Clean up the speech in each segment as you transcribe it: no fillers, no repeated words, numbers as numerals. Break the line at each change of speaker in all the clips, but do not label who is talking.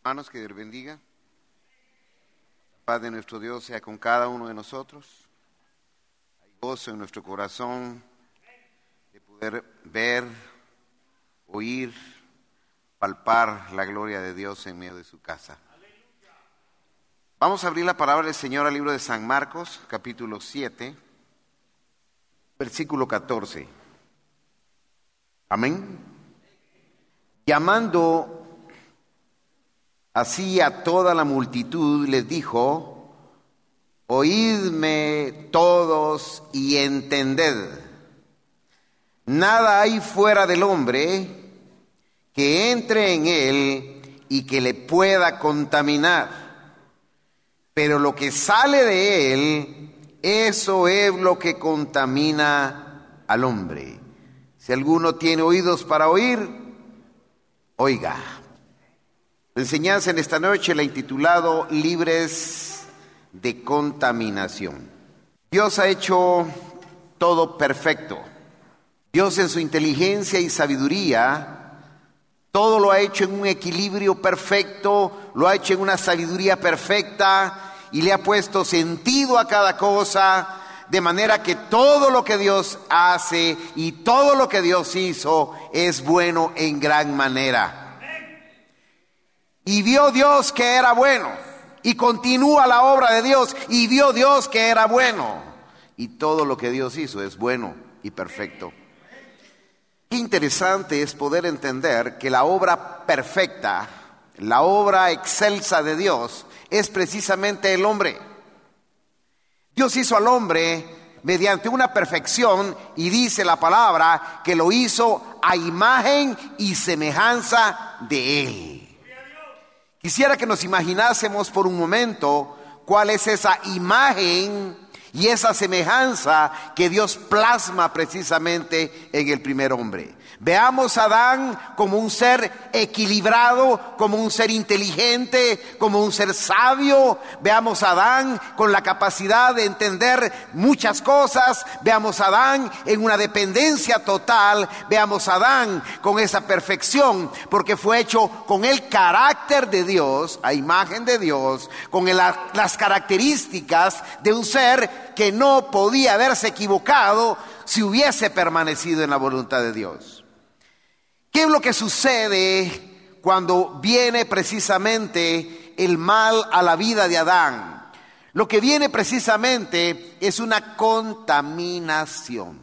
Hermanos, que Dios bendiga. La paz de nuestro Dios sea con cada uno de nosotros. Hay gozo en nuestro corazón de poder ver, oír, palpar la gloria de Dios en medio de su casa. Vamos a abrir la palabra del Señor al libro de San Marcos, capítulo 7, versículo 14. Amén. Llamando así a toda la multitud, les dijo: oídme todos y entended. Nada hay fuera del hombre que entre en él y que le pueda contaminar, pero lo que sale de él, eso es lo que contamina al hombre. Si alguno tiene oídos para oír, oiga. La enseñanza en esta noche la he intitulado Libres de contaminación. Dios ha hecho todo perfecto. Dios en su inteligencia y sabiduría, todo lo ha hecho en un equilibrio perfecto, lo ha hecho en una sabiduría perfecta y le ha puesto sentido a cada cosa, de manera que todo lo que Dios hace y todo lo que Dios hizo es bueno en gran manera. Y vio Dios que era bueno, y continúa la obra de Dios, y vio Dios que era bueno. Y todo lo que Dios hizo es bueno y perfecto. Qué interesante es poder entender que la obra perfecta, la obra excelsa de Dios, es precisamente el hombre. Dios hizo al hombre mediante una perfección, y dice la palabra que lo hizo a imagen y semejanza de Él. Quisiera que nos imaginásemos por un momento cuál es esa imagen y esa semejanza que Dios plasma precisamente en el primer hombre. Veamos a Adán como un ser equilibrado, como un ser inteligente, como un ser sabio. Veamos a Adán con la capacidad de entender muchas cosas. Veamos a Adán en una dependencia total. Veamos a Adán con esa perfección, porque fue hecho con el carácter de Dios, a imagen de Dios, con las características de un ser que no podía haberse equivocado si hubiese permanecido en la voluntad de Dios. ¿Qué es lo que sucede cuando viene precisamente el mal a la vida de Adán? Lo que viene precisamente es una contaminación.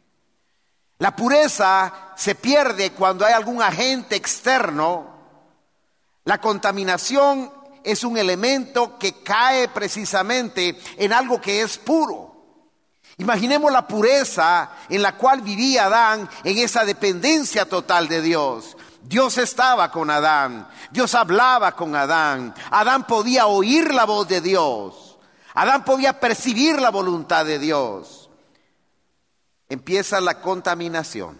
La pureza se pierde cuando hay algún agente externo. La contaminación es un elemento que cae precisamente en algo que es puro. Imaginemos la pureza en la cual vivía Adán, en esa dependencia total de Dios. Dios estaba con Adán, Dios hablaba con Adán, Adán podía oír la voz de Dios, Adán podía percibir la voluntad de Dios. Empieza la contaminación.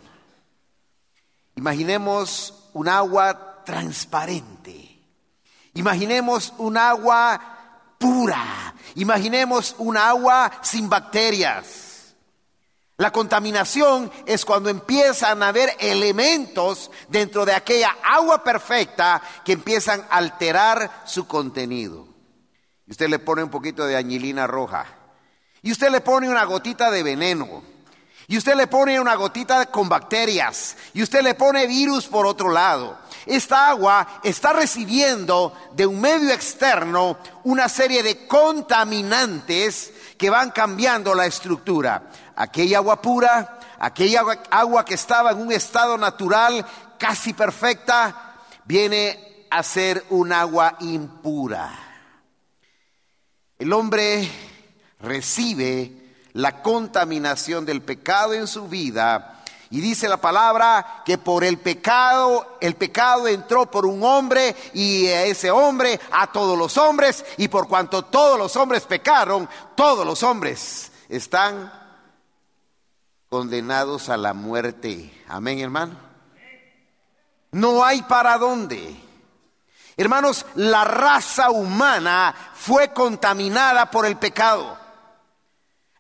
Imaginemos un agua transparente, imaginemos un agua pura. Imaginemos un agua sin bacterias. La contaminación es cuando empiezan a haber elementos dentro de aquella agua perfecta que empiezan a alterar su contenido. Y usted le pone un poquito de añilina roja, y usted le pone una gotita de veneno, y usted le pone una gotita con bacterias, y usted le pone virus por otro lado. Esta agua está recibiendo de un medio externo una serie de contaminantes que van cambiando la estructura. Aquella agua pura, aquella agua que estaba en un estado natural casi perfecta, viene a ser un agua impura. El hombre recibe la contaminación del pecado en su vida. Y dice la palabra que por el pecado entró por un hombre, y a ese hombre a todos los hombres, y por cuanto todos los hombres pecaron, todos los hombres están condenados a la muerte. Amén, hermano. No hay para dónde. Hermanos, la raza humana fue contaminada por el pecado.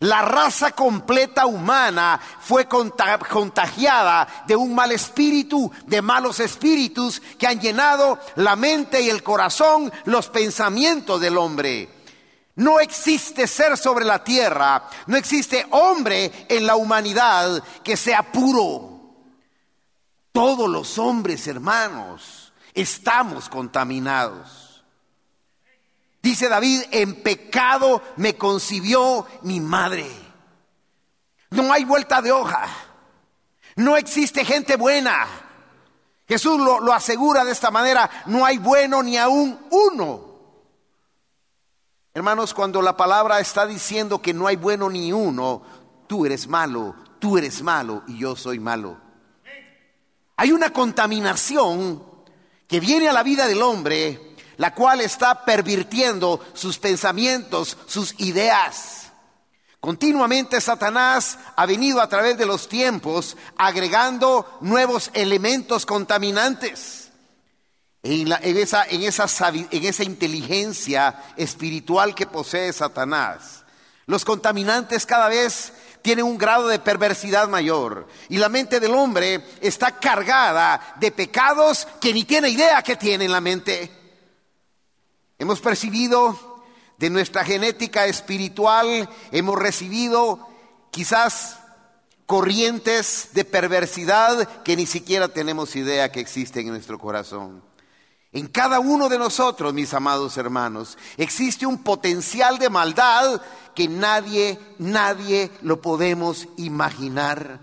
La raza completa humana fue contagiada de un mal espíritu, de malos espíritus que han llenado la mente y el corazón, los pensamientos del hombre. No existe ser sobre la tierra, no existe hombre en la humanidad que sea puro. Todos los hombres, hermanos, estamos contaminados. Dice David, en pecado me concibió mi madre. No hay vuelta de hoja. No existe gente buena. Jesús lo asegura de esta manera, no hay bueno ni aún uno. Hermanos, cuando la palabra está diciendo que no hay bueno ni uno, tú eres malo y yo soy malo. Hay una contaminación que viene a la vida del hombre, la cual está pervirtiendo sus pensamientos, sus ideas. Continuamente Satanás ha venido a través de los tiempos agregando nuevos elementos contaminantes. En esa inteligencia espiritual que posee Satanás, los contaminantes cada vez tienen un grado de perversidad mayor. Y la mente del hombre está cargada de pecados que ni tiene idea que tiene en la mente. Hemos percibido de nuestra genética espiritual, hemos recibido quizás corrientes de perversidad que ni siquiera tenemos idea que existen en nuestro corazón. En cada uno de nosotros, mis amados hermanos, existe un potencial de maldad que nadie lo podemos imaginar.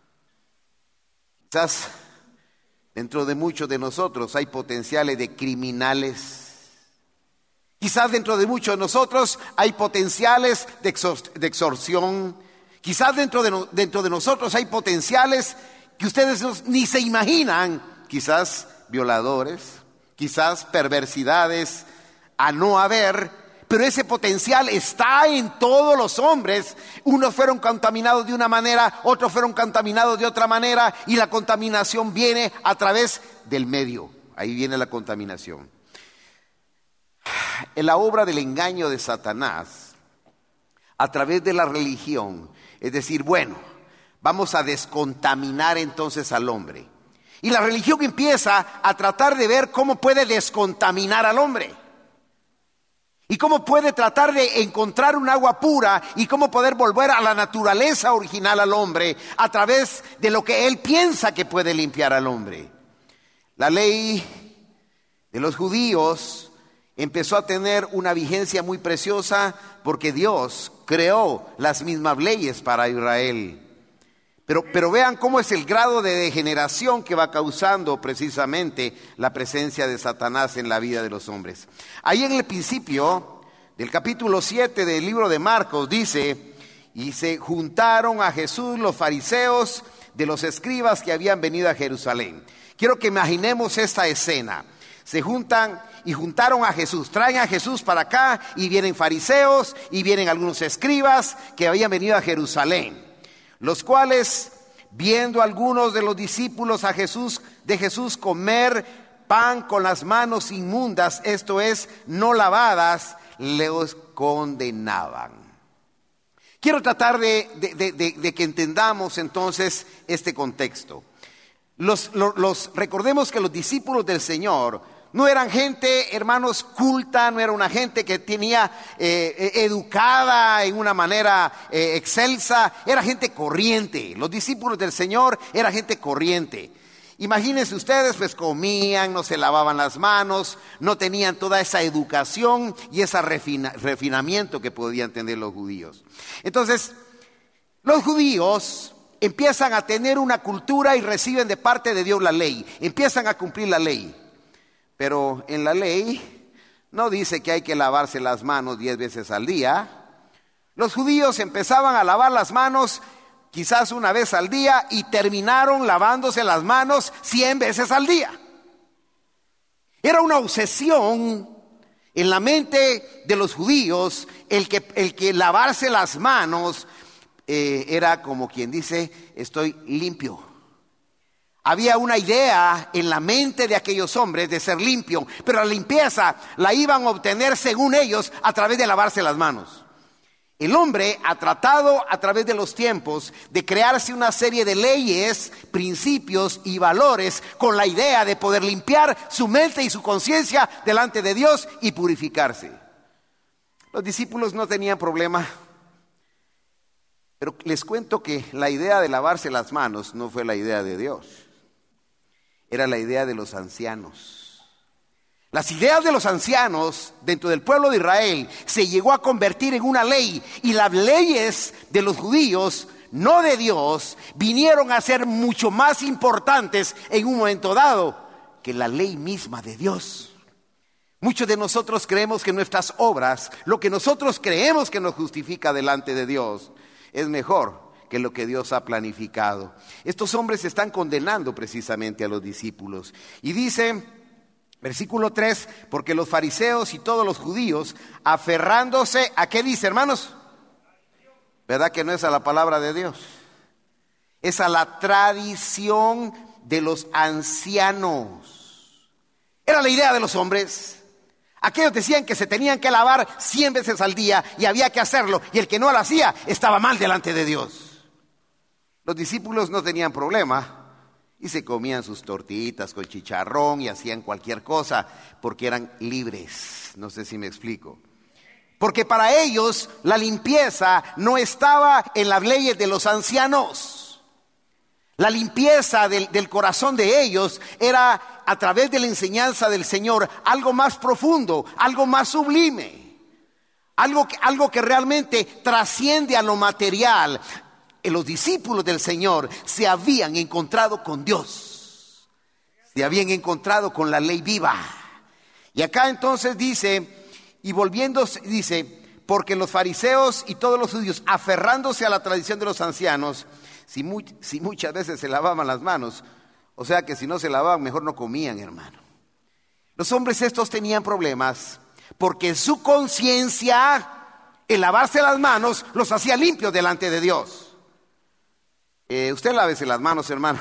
Quizás dentro de muchos de nosotros hay potenciales de criminales. Quizás dentro de muchos de nosotros hay potenciales de extorsión. Quizás dentro de nosotros hay potenciales que ustedes ni se imaginan. Quizás violadores, quizás perversidades a no haber. Pero ese potencial está en todos los hombres. Unos fueron contaminados de una manera, otros fueron contaminados de otra manera. Y la contaminación viene a través del medio. Ahí viene la contaminación. En la obra del engaño de Satanás, a través de la religión, es decir, bueno, vamos a descontaminar entonces al hombre. Y la religión empieza a tratar de ver cómo puede descontaminar al hombre. Y cómo puede tratar de encontrar un agua pura y cómo poder volver a la naturaleza original al hombre a través de lo que él piensa que puede limpiar al hombre. La ley de los judíos empezó a tener una vigencia muy preciosa porque Dios creó las mismas leyes para Israel. Pero vean cómo es el grado de degeneración que va causando precisamente la presencia de Satanás en la vida de los hombres. Ahí en el principio del capítulo 7 del libro de Marcos dice: y se juntaron a Jesús los fariseos de los escribas que habían venido a Jerusalén. Quiero que imaginemos esta escena. Se juntaron a Jesús, traen a Jesús para acá y vienen fariseos y vienen algunos escribas que habían venido a Jerusalén, los cuales, viendo a algunos de los discípulos de Jesús comer pan con las manos inmundas, esto es, no lavadas, los condenaban. Quiero tratar de que entendamos entonces este contexto. Recordemos que los discípulos del Señor no eran gente, hermanos, culta, no era una gente que tenía educada en una manera excelsa, era gente corriente. Los discípulos del Señor eran gente corriente. Imagínense ustedes, pues comían, no se lavaban las manos, no tenían toda esa educación y ese refinamiento que podían tener los judíos. Entonces, los judíos empiezan a tener una cultura y reciben de parte de Dios la ley, empiezan a cumplir la ley. Pero en la ley no dice que hay que lavarse las manos 10 veces al día. Los judíos empezaban a lavar las manos quizás una vez al día y terminaron lavándose las manos 100 veces al día. Era una obsesión en la mente de los judíos el que lavarse las manos era como quien dice: estoy limpio. Había una idea en la mente de aquellos hombres de ser limpio, pero la limpieza la iban a obtener según ellos a través de lavarse las manos. El hombre ha tratado a través de los tiempos de crearse una serie de leyes, principios y valores con la idea de poder limpiar su mente y su conciencia delante de Dios y purificarse. Los discípulos no tenían problema, pero les cuento que la idea de lavarse las manos no fue la idea de Dios, era la idea de los ancianos. Las ideas de los ancianos dentro del pueblo de Israel se llegó a convertir en una ley, y las leyes de los judíos, no de Dios, vinieron a ser mucho más importantes en un momento dado que la ley misma de Dios. Muchos de nosotros creemos que nuestras obras, lo que nosotros creemos que nos justifica delante de Dios, es mejor que lo que Dios ha planificado. Estos hombres están condenando precisamente a los discípulos. Y dice, versículo 3, porque los fariseos y todos los judíos, aferrándose, ¿a qué dice, hermanos? ¿Verdad que no es a la palabra de Dios? Es a la tradición de los ancianos. Era la idea de los hombres. Aquellos decían que se tenían que lavar 100 veces al día y había que hacerlo, y el que no lo hacía estaba mal delante de Dios. Los discípulos no tenían problema y se comían sus tortitas con chicharrón y hacían cualquier cosa porque eran libres. No sé si me explico. Porque para ellos la limpieza no estaba en las leyes de los ancianos. La limpieza del corazón de ellos era a través de la enseñanza del Señor, algo más profundo, algo más sublime, algo que realmente trasciende a lo material. Los discípulos del Señor se habían encontrado con Dios, se habían encontrado con la ley viva. Y acá entonces dice, y volviéndose, dice, porque los fariseos y todos los judíos, aferrándose a la tradición de los ancianos, si muchas veces se lavaban las manos, o sea que si no se lavaban, mejor no comían, hermano. Los hombres estos tenían problemas porque su conciencia, el lavarse las manos, los hacía limpios delante de Dios. Usted lávese las manos, hermano.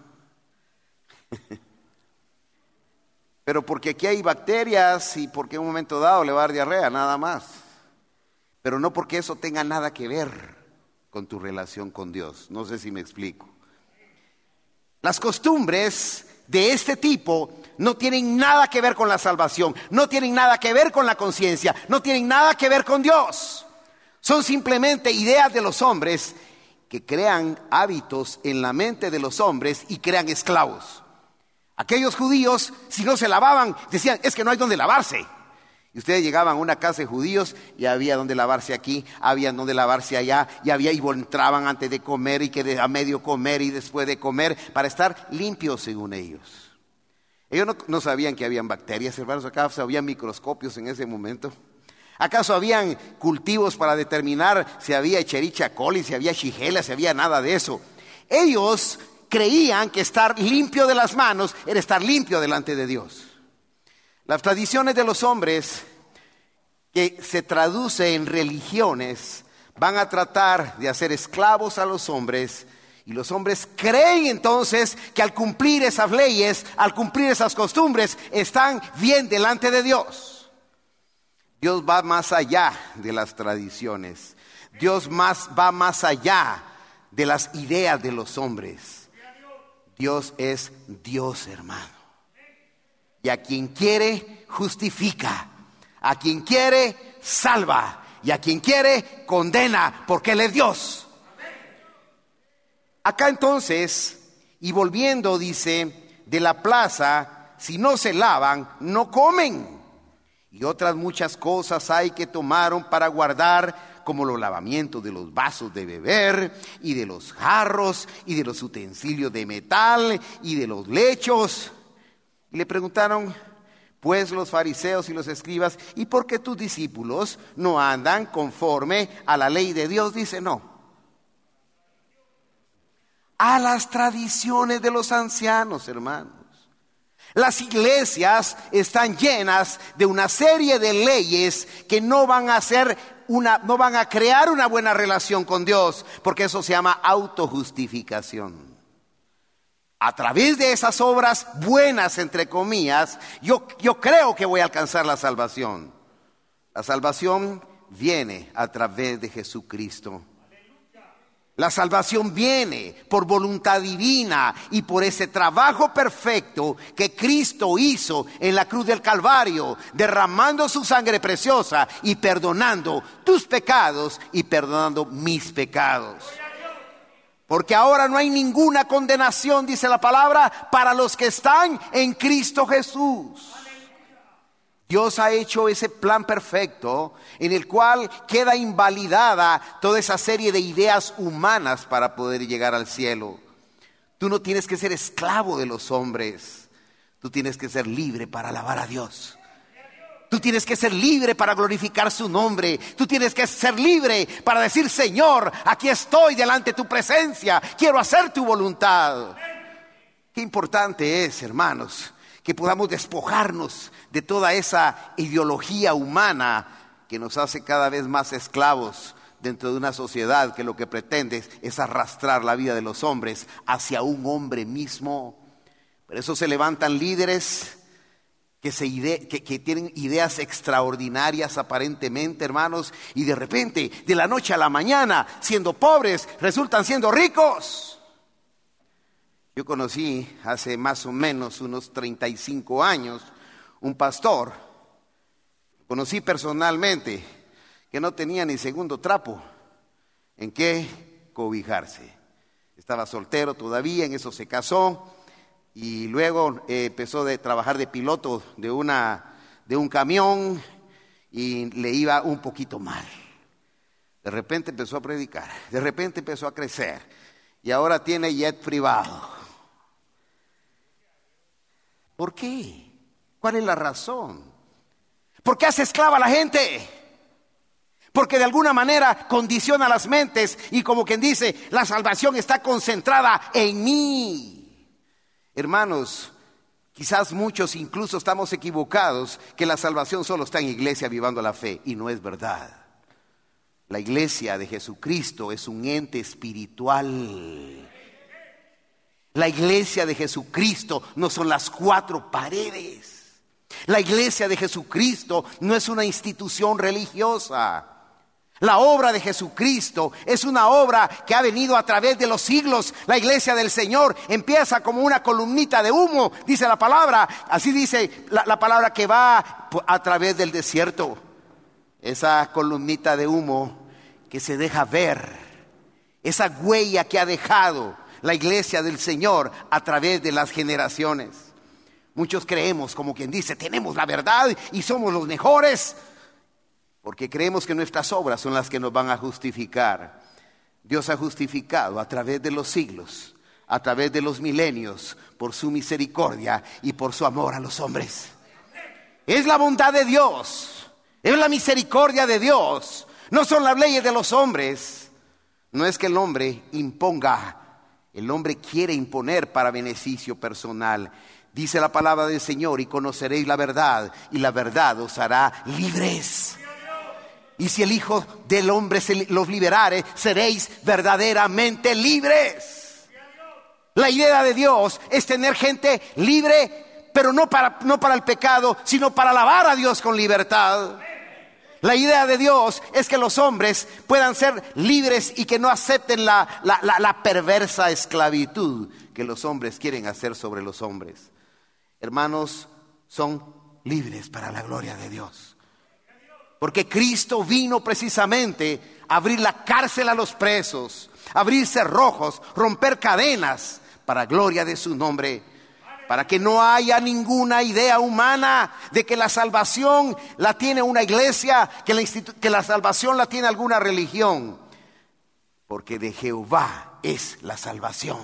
Pero porque aquí hay bacterias y porque en un momento dado le va a dar diarrea, nada más. Pero no porque eso tenga nada que ver con tu relación con Dios. No sé si me explico. Las costumbres de este tipo no tienen nada que ver con la salvación, no tienen nada que ver con la conciencia, no tienen nada que ver con Dios. Son simplemente ideas de los hombres que crean hábitos en la mente de los hombres y crean esclavos. Aquellos judíos, si no se lavaban, decían, es que no hay donde lavarse. Y ustedes llegaban a una casa de judíos y había donde lavarse aquí, había donde lavarse allá, y entraban antes de comer y que a medio comer y después de comer, para estar limpios según ellos. Ellos no sabían que habían bacterias, hermanos. ¿Acaso había microscopios en ese momento? ¿Acaso habían cultivos para determinar si había Escherichia coli, si había Shigella, si había nada de eso? Ellos creían que estar limpio de las manos era estar limpio delante de Dios. Las tradiciones de los hombres, que se traduce en religiones, van a tratar de hacer esclavos a los hombres, y los hombres creen entonces que al cumplir esas leyes, al cumplir esas costumbres, están bien delante de Dios. Dios va más allá de las tradiciones. Dios va más allá de las ideas de los hombres. Dios es Dios, hermano. Y a quien quiere, justifica. A quien quiere, salva. Y a quien quiere, condena, porque Él es Dios. Acá entonces, y volviendo, dice, de la plaza, si no se lavan, no comen. Y otras muchas cosas hay que tomaron para guardar, como los lavamientos de los vasos de beber, y de los jarros, y de los utensilios de metal, y de los lechos. Y le preguntaron, pues, los fariseos y los escribas, ¿y por qué tus discípulos no andan conforme a la ley de Dios? Dice, no. A las tradiciones de los ancianos, hermanos. Las iglesias están llenas de una serie de leyes que no van a crear una buena relación con Dios, porque eso se llama autojustificación. A través de esas obras buenas, entre comillas, yo creo que voy a alcanzar la salvación. La salvación viene a través de Jesucristo. La salvación viene por voluntad divina y por ese trabajo perfecto que Cristo hizo en la cruz del Calvario, derramando su sangre preciosa y perdonando tus pecados y perdonando mis pecados. Porque ahora no hay ninguna condenación, dice la palabra, para los que están en Cristo Jesús. Dios ha hecho ese plan perfecto en el cual queda invalidada toda esa serie de ideas humanas para poder llegar al cielo. Tú no tienes que ser esclavo de los hombres. Tú tienes que ser libre para alabar a Dios. Tú tienes que ser libre para glorificar su nombre. Tú tienes que ser libre para decir: Señor, aquí estoy delante de tu presencia. Quiero hacer tu voluntad. Qué importante es, hermanos, que podamos despojarnos de toda esa ideología humana que nos hace cada vez más esclavos dentro de una sociedad que lo que pretende es arrastrar la vida de los hombres hacia un hombre mismo. Por eso se levantan líderes que tienen ideas extraordinarias aparentemente, hermanos, y de repente, de la noche a la mañana, siendo pobres, resultan siendo ricos. Yo conocí hace más o menos unos 35 años un pastor, conocí personalmente, que no tenía ni segundo trapo en qué cobijarse. Estaba soltero todavía, en eso se casó y luego empezó a trabajar de piloto de un camión y le iba un poquito mal. De repente empezó a predicar, de repente empezó a crecer y ahora tiene jet privado. ¿Por qué? ¿Cuál es la razón? ¿Por qué hace esclava a la gente? Porque de alguna manera condiciona las mentes y como quien dice, la salvación está concentrada en mí. Hermanos, quizás muchos incluso estamos equivocados que la salvación solo está en iglesia vivando la fe, y no es verdad. La iglesia de Jesucristo es un ente espiritual. La iglesia de Jesucristo no son las cuatro paredes. La iglesia de Jesucristo no es una institución religiosa. La obra de Jesucristo es una obra que ha venido a través de los siglos. La iglesia del Señor empieza como una columnita de humo, dice la palabra. Así dice la palabra, que va a través del desierto. Esa columnita de humo que se deja ver, esa huella que ha dejado la iglesia del Señor a través de las generaciones. Muchos creemos, como quien dice, tenemos la verdad y somos los mejores, porque creemos que nuestras obras son las que nos van a justificar. Dios ha justificado a través de los siglos, a través de los milenios, por su misericordia y por su amor a los hombres. Es la bondad de Dios, es la misericordia de Dios, no son las leyes de los hombres. No es que el hombre imponga. El hombre quiere imponer para beneficio personal. Dice la palabra del Señor: y conoceréis la verdad, y la verdad os hará libres. Y si el Hijo del Hombre los liberare, seréis verdaderamente libres. La idea de Dios es tener gente libre, pero no para el pecado, sino para alabar a Dios con libertad. La idea de Dios es que los hombres puedan ser libres y que no acepten la perversa esclavitud que los hombres quieren hacer sobre los hombres. Hermanos, son libres para la gloria de Dios. Porque Cristo vino precisamente a abrir la cárcel a los presos, abrir cerrojos, romper cadenas para gloria de su nombre. Para que no haya ninguna idea humana de que la salvación la tiene una iglesia, que la salvación la tiene alguna religión. Porque de Jehová es la salvación.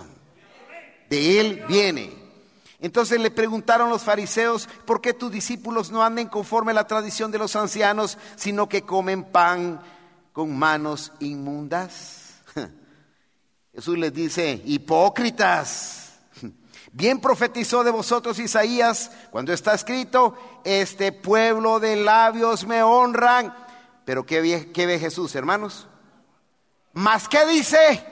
De Él viene. Entonces le preguntaron los fariseos: ¿por qué tus discípulos no anden conforme a la tradición de los ancianos, sino que comen pan con manos inmundas? Jesús les dice: hipócritas. Bien profetizó de vosotros Isaías cuando está escrito: este pueblo de labios me honran. Pero ¿qué ve Jesús, hermanos? ¿Más qué dice?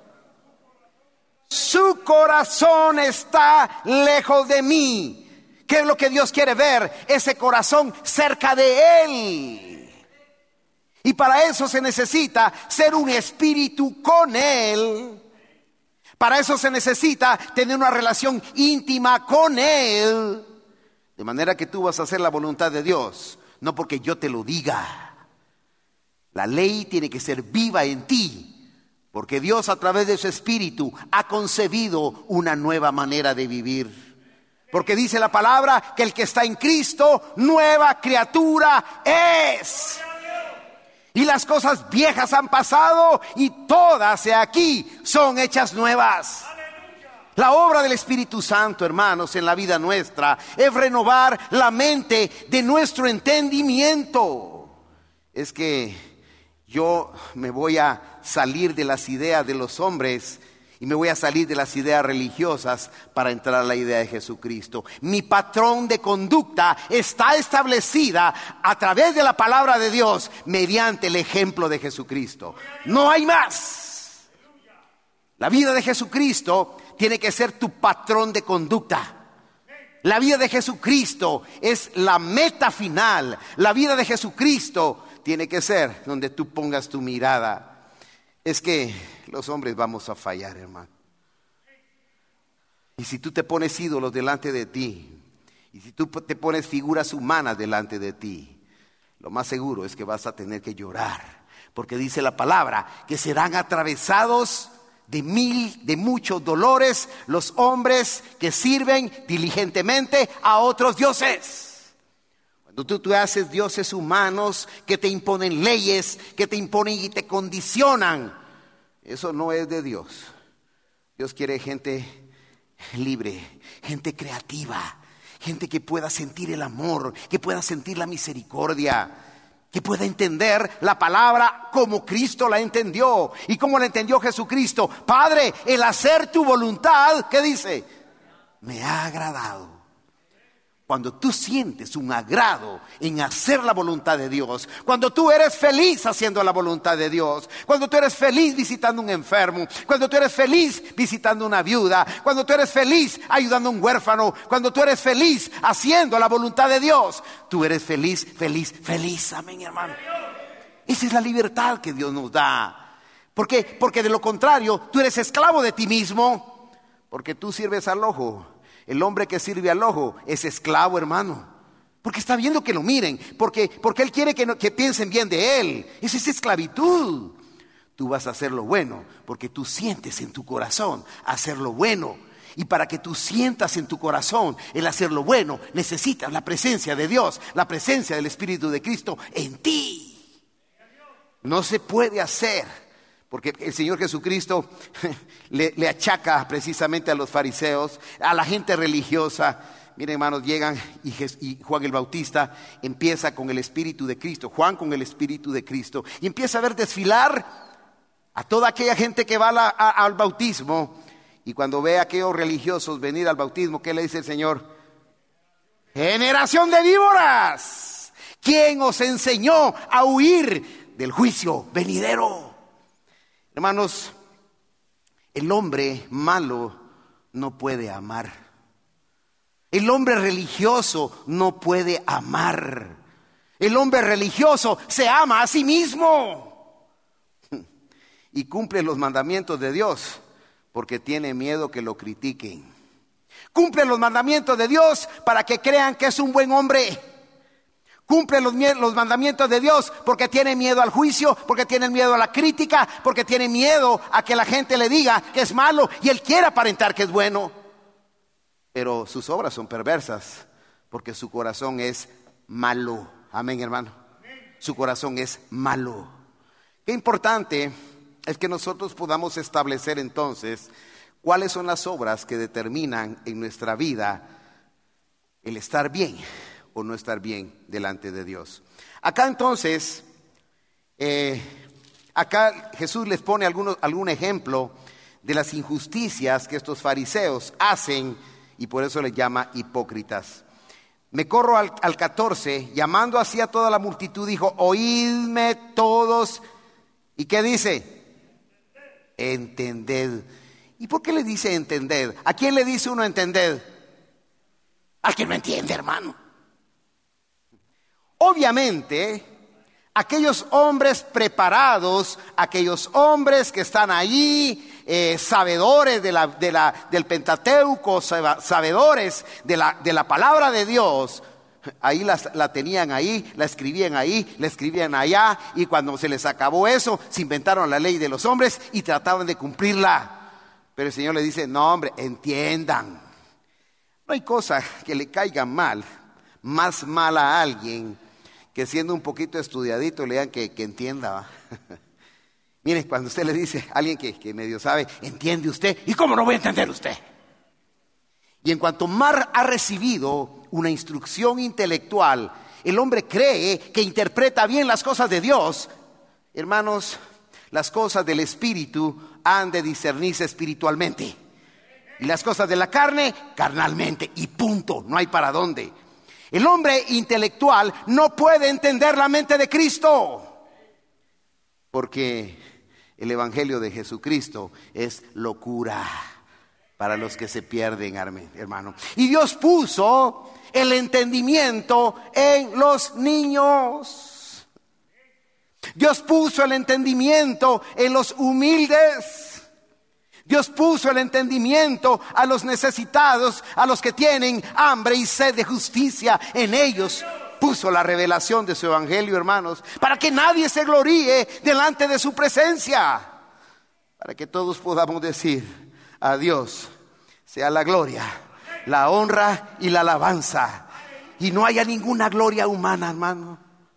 Su corazón está lejos de mí. ¿Qué es lo que Dios quiere ver? Ese corazón cerca de Él. Y para eso se necesita ser un espíritu con Él. Para eso se necesita tener una relación íntima con Él. De manera que tú vas a hacer la voluntad de Dios, no porque yo te lo diga. La ley tiene que ser viva en ti, porque Dios a través de su espíritu ha concebido una nueva manera de vivir. Porque dice la palabra que el que está en Cristo, nueva criatura es. Y las cosas viejas han pasado y todas aquí son hechas nuevas. La obra del Espíritu Santo, hermanos, en la vida nuestra es renovar la mente de nuestro entendimiento. Es que yo me voy a salir de las ideas de los hombres y me voy a salir de las ideas religiosas para entrar a la idea de Jesucristo. Mi patrón de conducta está establecida a través de la palabra de Dios mediante el ejemplo de Jesucristo. No hay más. La vida de Jesucristo tiene que ser tu patrón de conducta. La vida de Jesucristo es la meta final. La vida de Jesucristo tiene que ser donde tú pongas tu mirada. Es que los hombres vamos a fallar, hermano. Y si tú te pones ídolos delante de ti, y si tú te pones figuras humanas delante de ti, lo más seguro es que vas a tener que llorar. Porque dice la palabra que serán atravesados de muchos dolores los hombres que sirven diligentemente a otros dioses. Cuando tú haces dioses humanos que te imponen leyes, que te imponen y te condicionan, eso no es de Dios. Dios quiere gente libre, gente creativa, gente que pueda sentir el amor, que pueda sentir la misericordia, que pueda entender la palabra como Cristo la entendió. ¿Y cómo la entendió Jesucristo? Padre, el hacer tu voluntad, ¿qué dice? Me ha agradado. Cuando tú sientes un agrado en hacer la voluntad de Dios, cuando tú eres feliz haciendo la voluntad de Dios, cuando tú eres feliz visitando a un enfermo, cuando tú eres feliz visitando a una viuda, cuando tú eres feliz ayudando a un huérfano, cuando tú eres feliz haciendo la voluntad de Dios, tú eres feliz, feliz, feliz. Amén, hermano. Esa es la libertad que Dios nos da. ¿Por qué? Porque de lo contrario, tú eres esclavo de ti mismo, porque tú sirves al ojo. El hombre que sirve al ojo es esclavo, hermano. Porque está viendo que lo miren. Porque él quiere que piensen bien de él. Esa es esclavitud. Tú vas a hacer lo bueno porque tú sientes en tu corazón hacer lo bueno. Y para que tú sientas en tu corazón el hacer lo bueno, necesitas la presencia de Dios, la presencia del Espíritu de Cristo en ti. No se puede hacer. Porque el Señor Jesucristo le achaca precisamente a los fariseos, a la gente religiosa. Miren, hermanos, llegan y Juan el Bautista empieza con el Espíritu de Cristo. Juan con el Espíritu de Cristo. Y empieza a ver desfilar a toda aquella gente que va al bautismo. Y cuando ve a aquellos religiosos venir al bautismo, ¿qué le dice el Señor? ¡Generación de víboras! ¿Quién os enseñó a huir del juicio venidero? Hermanos, el hombre malo no puede amar. El hombre religioso no puede amar. El hombre religioso se ama a sí mismo y cumple los mandamientos de Dios porque tiene miedo que lo critiquen. Cumple los mandamientos de Dios para que crean que es un buen hombre. Cumple los mandamientos de Dios porque tiene miedo al juicio, porque tiene miedo a la crítica, porque tiene miedo a que la gente le diga que es malo y él quiere aparentar que es bueno. Pero sus obras son perversas porque su corazón es malo. Amén, hermano. Su corazón es malo. Qué importante es que nosotros podamos establecer entonces cuáles son las obras que determinan en nuestra vida el estar bien o no estar bien delante de Dios. Acá entonces, acá Jesús les pone algún ejemplo de las injusticias que estos fariseos hacen y por eso les llama hipócritas. Me corro al 14, llamando así a toda la multitud, dijo: oídme todos. ¿Y qué dice? Entended. ¿Y por qué le dice entended? ¿A quién le dice uno entended? Al que no entiende, hermano. Obviamente, Aquellos hombres preparados, aquellos hombres que están allí, sabedores del Pentateuco, sabedores de la palabra de Dios, ahí la tenían ahí, la escribían allá, y cuando se les acabó eso, se inventaron la ley de los hombres y trataban de cumplirla. Pero el Señor le dice: no, hombre, entiendan. No hay cosa que le caiga más mal a alguien, que siendo un poquito estudiadito le digan que entienda, ¿va? Mire, cuando usted le dice a alguien que medio sabe: ¿entiende usted? ¿Y cómo no voy a entender usted? Y en cuanto más ha recibido una instrucción intelectual, el hombre cree que interpreta bien las cosas de Dios. Hermanos, las cosas del Espíritu han de discernirse espiritualmente, y las cosas de la carne, carnalmente, y punto, no hay para dónde. El hombre intelectual no puede entender la mente de Cristo, porque el Evangelio de Jesucristo es locura para los que se pierden, hermano. Y Dios puso el entendimiento en los niños. Dios puso el entendimiento en los humildes. Dios puso el entendimiento a los necesitados, a los que tienen hambre y sed de justicia. En ellos puso la revelación de su evangelio, hermanos, para que nadie se gloríe delante de su presencia, para que todos podamos decir: a Dios sea la gloria, la honra y la alabanza. Y no haya ninguna gloria humana, hermano.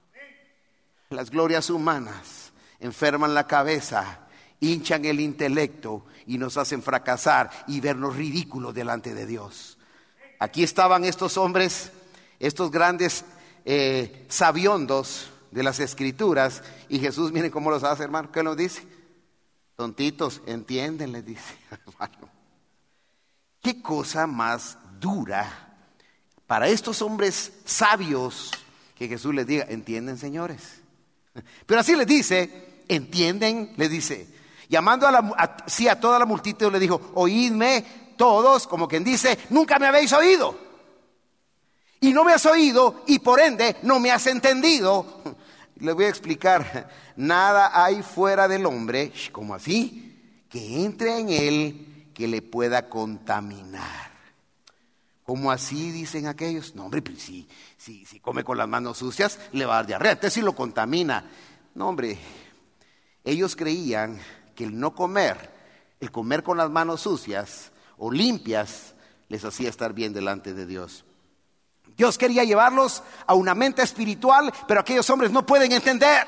Las glorias humanas enferman la cabeza, hinchan el intelecto y nos hacen fracasar y vernos ridículos delante de Dios. Aquí estaban estos hombres, estos grandes sabiondos de las Escrituras, y Jesús, miren cómo los hace, hermano. ¿Qué nos dice? Tontitos, entienden, les dice, hermano. Qué cosa más dura para estos hombres sabios que Jesús les diga: entienden, señores. Pero así les dice: entienden, les dice. Llamando a toda la multitud le dijo: oídme todos, como quien dice: nunca me habéis oído. Y no me has oído, y por ende no me has entendido. Les voy a explicar: nada hay fuera del hombre, ¿cómo así?, que entre en él que le pueda contaminar. ¿Cómo así?, dicen aquellos. No, hombre, pues si come con las manos sucias, le va a dar diarrea, entonces sí lo contamina. No, hombre, ellos creían que el comer con las manos sucias o limpias, les hacía estar bien delante de Dios. Dios quería llevarlos a una mente espiritual, pero aquellos hombres no pueden entender.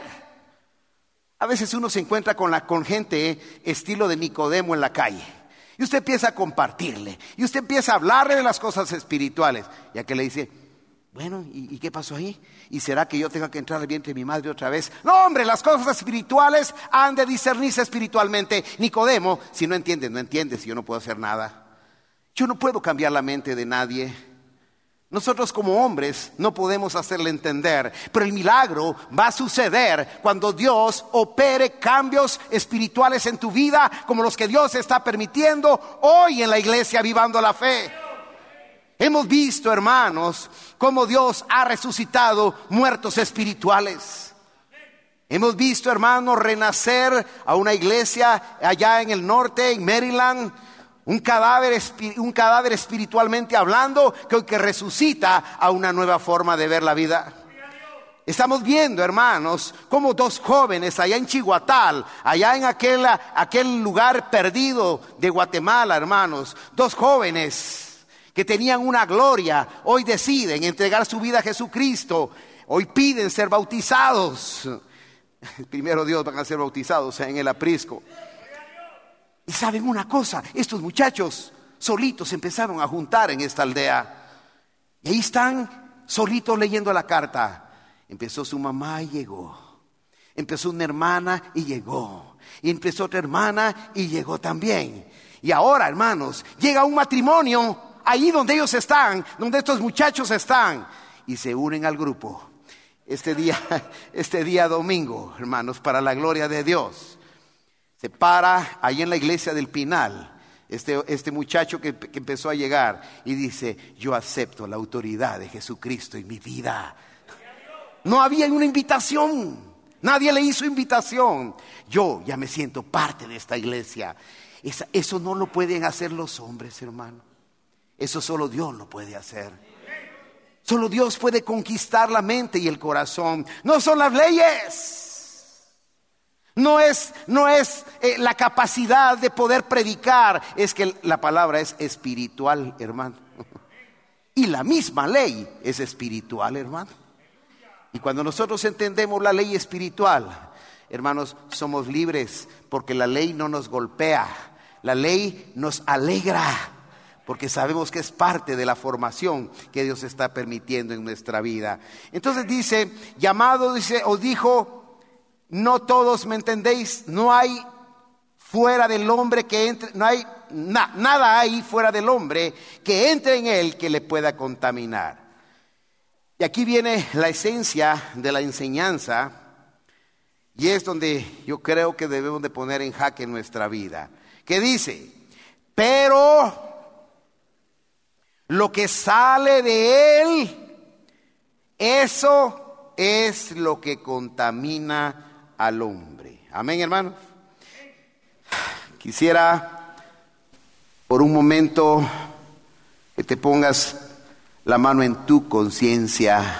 A veces uno se encuentra con gente estilo de Nicodemo en la calle, y usted empieza a compartirle, y usted empieza a hablarle de las cosas espirituales, ya que le dice: bueno, ¿y qué pasó ahí? ¿Y será que yo tengo que entrar al vientre de mi madre otra vez? No, hombre, las cosas espirituales han de discernirse espiritualmente. Nicodemo, si no entiendes, no entiendes. Si yo no puedo hacer nada, yo no puedo cambiar la mente de nadie. Nosotros como hombres no podemos hacerle entender, pero el milagro va a suceder cuando Dios opere cambios espirituales en tu vida, como los que Dios está permitiendo hoy en la iglesia Avivando la Fe. Hemos visto, hermanos, cómo Dios ha resucitado muertos espirituales. Hemos visto, hermanos, renacer a una iglesia allá en el norte, en Maryland, un cadáver espiritualmente hablando, que resucita a una nueva forma de ver la vida. Estamos viendo, hermanos, cómo dos jóvenes allá en Chihuatal, allá en aquel lugar perdido de Guatemala, hermanos, dos jóvenes que tenían una gloria, hoy deciden entregar su vida a Jesucristo. Hoy piden ser bautizados. Primero Dios, van a ser bautizados en el aprisco. Y saben una cosa, estos muchachos solitos empezaron a juntar en esta aldea. Y ahí están solitos leyendo la carta. Empezó su mamá y llegó. Empezó una hermana y llegó. Y empezó otra hermana y llegó también. Y ahora, hermanos, llega un matrimonio ahí donde ellos están, donde estos muchachos están, y se unen al grupo. Este día domingo, hermanos, para la gloria de Dios, se para ahí en la iglesia del Pinal este muchacho que empezó a llegar y dice: yo acepto la autoridad de Jesucristo en mi vida. No había una invitación, Nadie le hizo invitación. Yo ya me siento parte de esta iglesia. Eso no lo pueden hacer los hombres, hermano. Eso solo Dios lo puede hacer. Solo Dios puede conquistar la mente y el corazón. No son las leyes. No es la capacidad de poder predicar. Es que la palabra es espiritual, hermano. Y la misma ley es espiritual, hermano. Y cuando nosotros entendemos la ley espiritual, hermanos, somos libres, porque la ley no nos golpea. La ley nos alegra, porque sabemos que es parte de la formación que Dios está permitiendo en nuestra vida. Entonces dice, os dijo, no todos me entendéis, no hay fuera del hombre que entre, no hay nada hay fuera del hombre que entre en él que le pueda contaminar. Y aquí viene la esencia de la enseñanza, y es donde yo creo que debemos de poner en jaque nuestra vida. Que dice, pero lo que sale de él, eso es lo que contamina al hombre. Amén, hermanos. Quisiera por un momento que te pongas la mano en tu conciencia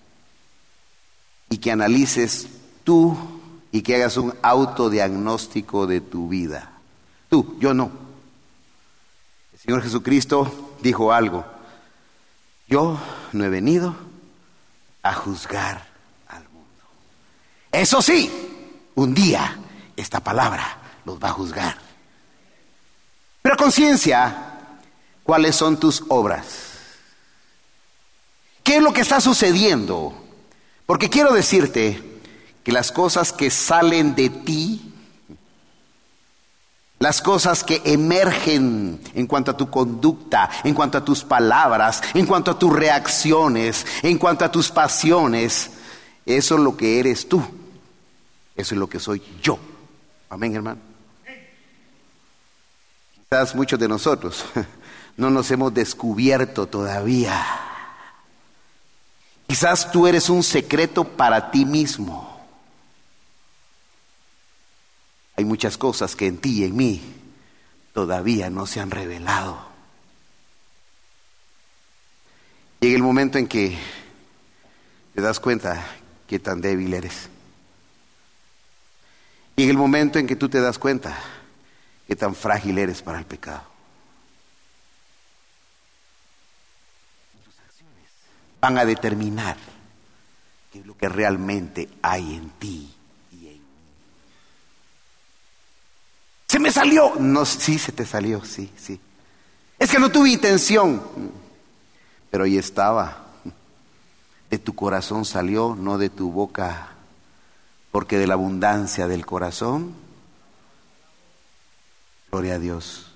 y que analices tú y que hagas un autodiagnóstico de tu vida. Tú, yo no. El Señor Jesucristo dijo algo: yo no he venido a juzgar al mundo. Eso sí, un día esta palabra los va a juzgar. Pero conciencia, ¿cuáles son tus obras? ¿Qué es lo que está sucediendo? Porque quiero decirte que las cosas que salen de ti, las cosas que emergen en cuanto a tu conducta, en cuanto a tus palabras, en cuanto a tus reacciones, en cuanto a tus pasiones, eso es lo que eres tú. Eso es lo que soy yo. Amén, hermano. Quizás muchos de nosotros no nos hemos descubierto todavía. Quizás tú eres un secreto para ti mismo. Hay muchas cosas que en ti y en mí todavía no se han revelado. Llega el momento en que te das cuenta que tan débil eres. Llega el momento en que tú te das cuenta que tan frágil eres para el pecado. Van a determinar qué es lo que realmente hay en ti y en mí. ¿Se me salió? No, sí, se te salió, sí. Es que no tuve intención, pero ahí estaba. De tu corazón salió, no de tu boca, porque de la abundancia del corazón, gloria a Dios.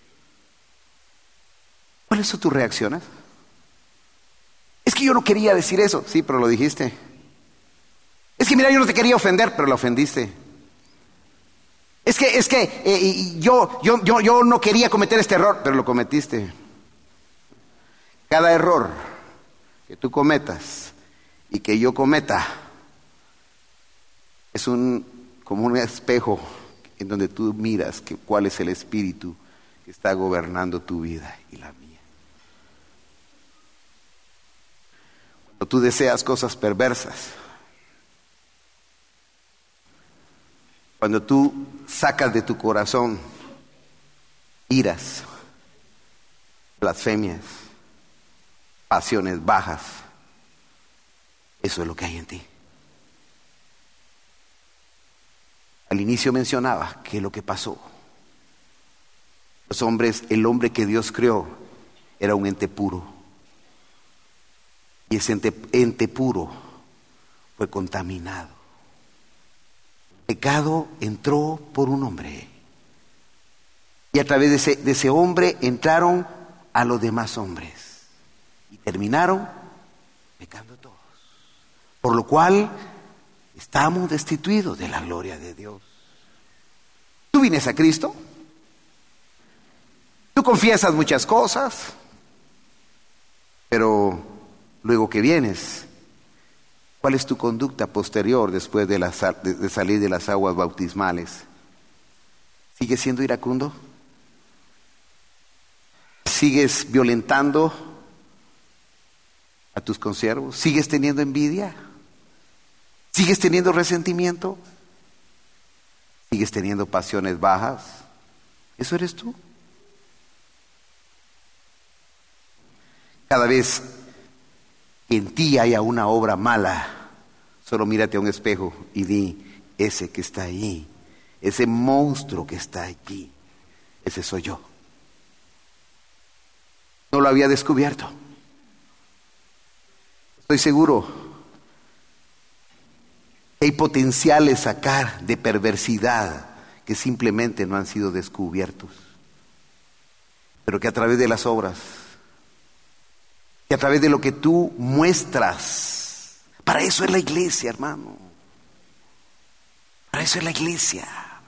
¿Cuáles son tus reacciones? Es que yo no quería decir eso. Sí, pero lo dijiste. Es que mira, yo no te quería ofender, pero lo ofendiste. Es que yo no quería cometer este error, pero lo cometiste. Cada error que tú cometas y que yo cometa es como un espejo en donde tú miras cuál es el espíritu que está gobernando tu vida y la mía. Cuando tú deseas cosas perversas, cuando tú sacas de tu corazón iras, blasfemias, pasiones bajas, eso es lo que hay en ti. Al inicio mencionaba que lo que pasó, el hombre que Dios creó era un ente puro. Y ese ente puro fue contaminado. El pecado entró por un hombre. Y a través de ese hombre entraron a los demás hombres. Y terminaron pecando todos. Por lo cual estamos destituidos de la gloria de Dios. Tú vienes a Cristo. Tú confiesas muchas cosas. Pero luego que vienes, ¿Cuál es tu conducta posterior después de salir de las aguas bautismales? ¿Sigues siendo iracundo? ¿Sigues violentando a tus consiervos? ¿Sigues teniendo envidia? ¿Sigues teniendo resentimiento? ¿Sigues teniendo pasiones bajas? ¿Eso eres tú? Cada vez que en ti haya una obra mala, solo mírate a un espejo y di, ese que está ahí, ese monstruo que está allí, ese soy yo. No lo había descubierto. Estoy seguro que hay potenciales sacar de perversidad que simplemente no han sido descubiertos, pero que a través de las obras, que a través de lo que tú muestras, para eso es la iglesia, hermano. Para eso es la iglesia.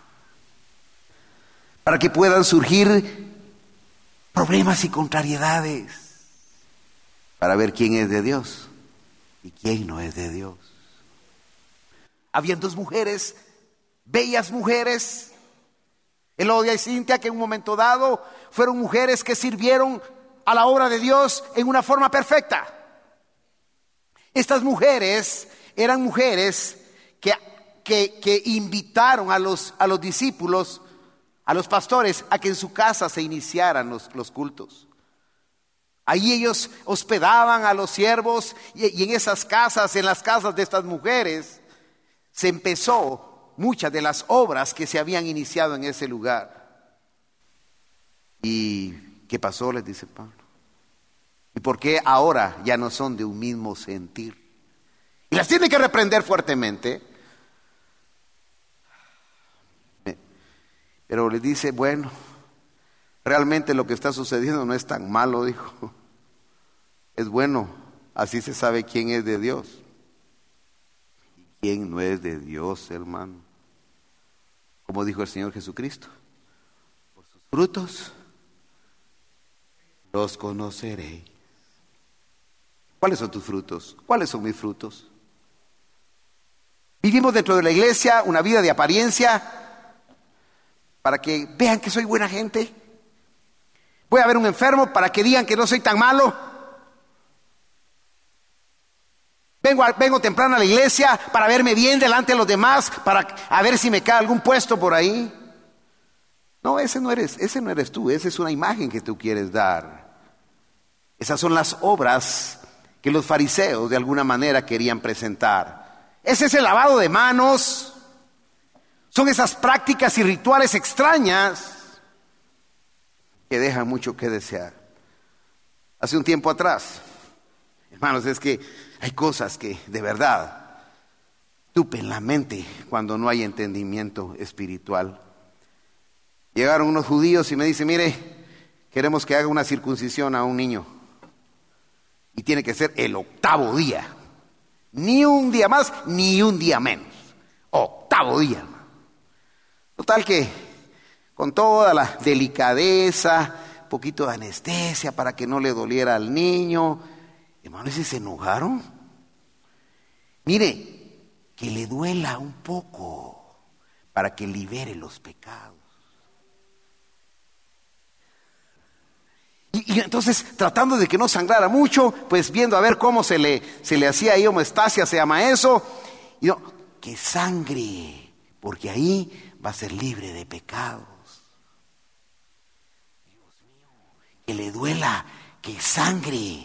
Para que puedan surgir problemas y contrariedades, para ver quién es de Dios y quién no es de Dios. Habían dos mujeres, bellas mujeres, Elodia y Cintia, que en un momento dado fueron mujeres que sirvieron a la obra de Dios en una forma perfecta. Estas mujeres eran mujeres que invitaron a los discípulos, a los pastores, a que en su casa se iniciaran los cultos. Ahí ellos hospedaban a los siervos y en esas casas, en las casas de estas mujeres, se empezó muchas de las obras que se habían iniciado en ese lugar. ¿Y qué pasó? Les dice Pablo. ¿Y por qué ahora ya no son de un mismo sentir? Y las tiene que reprender fuertemente. Pero les dice, bueno, realmente lo que está sucediendo no es tan malo, dijo. Es bueno, así se sabe quién es de Dios y quién no es de Dios, hermano. Como dijo el Señor Jesucristo, por sus frutos los conoceréis. ¿Cuáles son tus frutos? ¿Cuáles son mis frutos? Vivimos dentro de la iglesia una vida de apariencia para que vean que soy buena gente. Voy a ver un enfermo para que digan que no soy tan malo. Vengo temprano a la iglesia para verme bien delante de los demás, para a ver si me cae algún puesto por ahí. No, ese no eres tú, esa es una imagen que tú quieres dar. Esas son las obras que los fariseos de alguna manera querían presentar. Ese es el lavado de manos. Son esas prácticas y rituales extrañas que dejan mucho que desear. Hace un tiempo atrás, hermanos, es que hay cosas que de verdad tupen la mente cuando no hay entendimiento espiritual. Llegaron unos judíos y me dicen, mire, queremos que haga una circuncisión a un niño. Y tiene que ser el 8º día. Ni un día más, ni un día menos. 8º día, hermano. Total que con toda la delicadeza, un poquito de anestesia para que no le doliera al niño. Hermanos, ¿y se enojaron? Mire, que le duela un poco para que libere los pecados. Y entonces, tratando de que no sangrara mucho, pues viendo a ver cómo se le hacía ahí homeostasia, se llama eso. Y no, que sangre, porque ahí va a ser libre de pecados. Dios mío, que le duela, que sangre.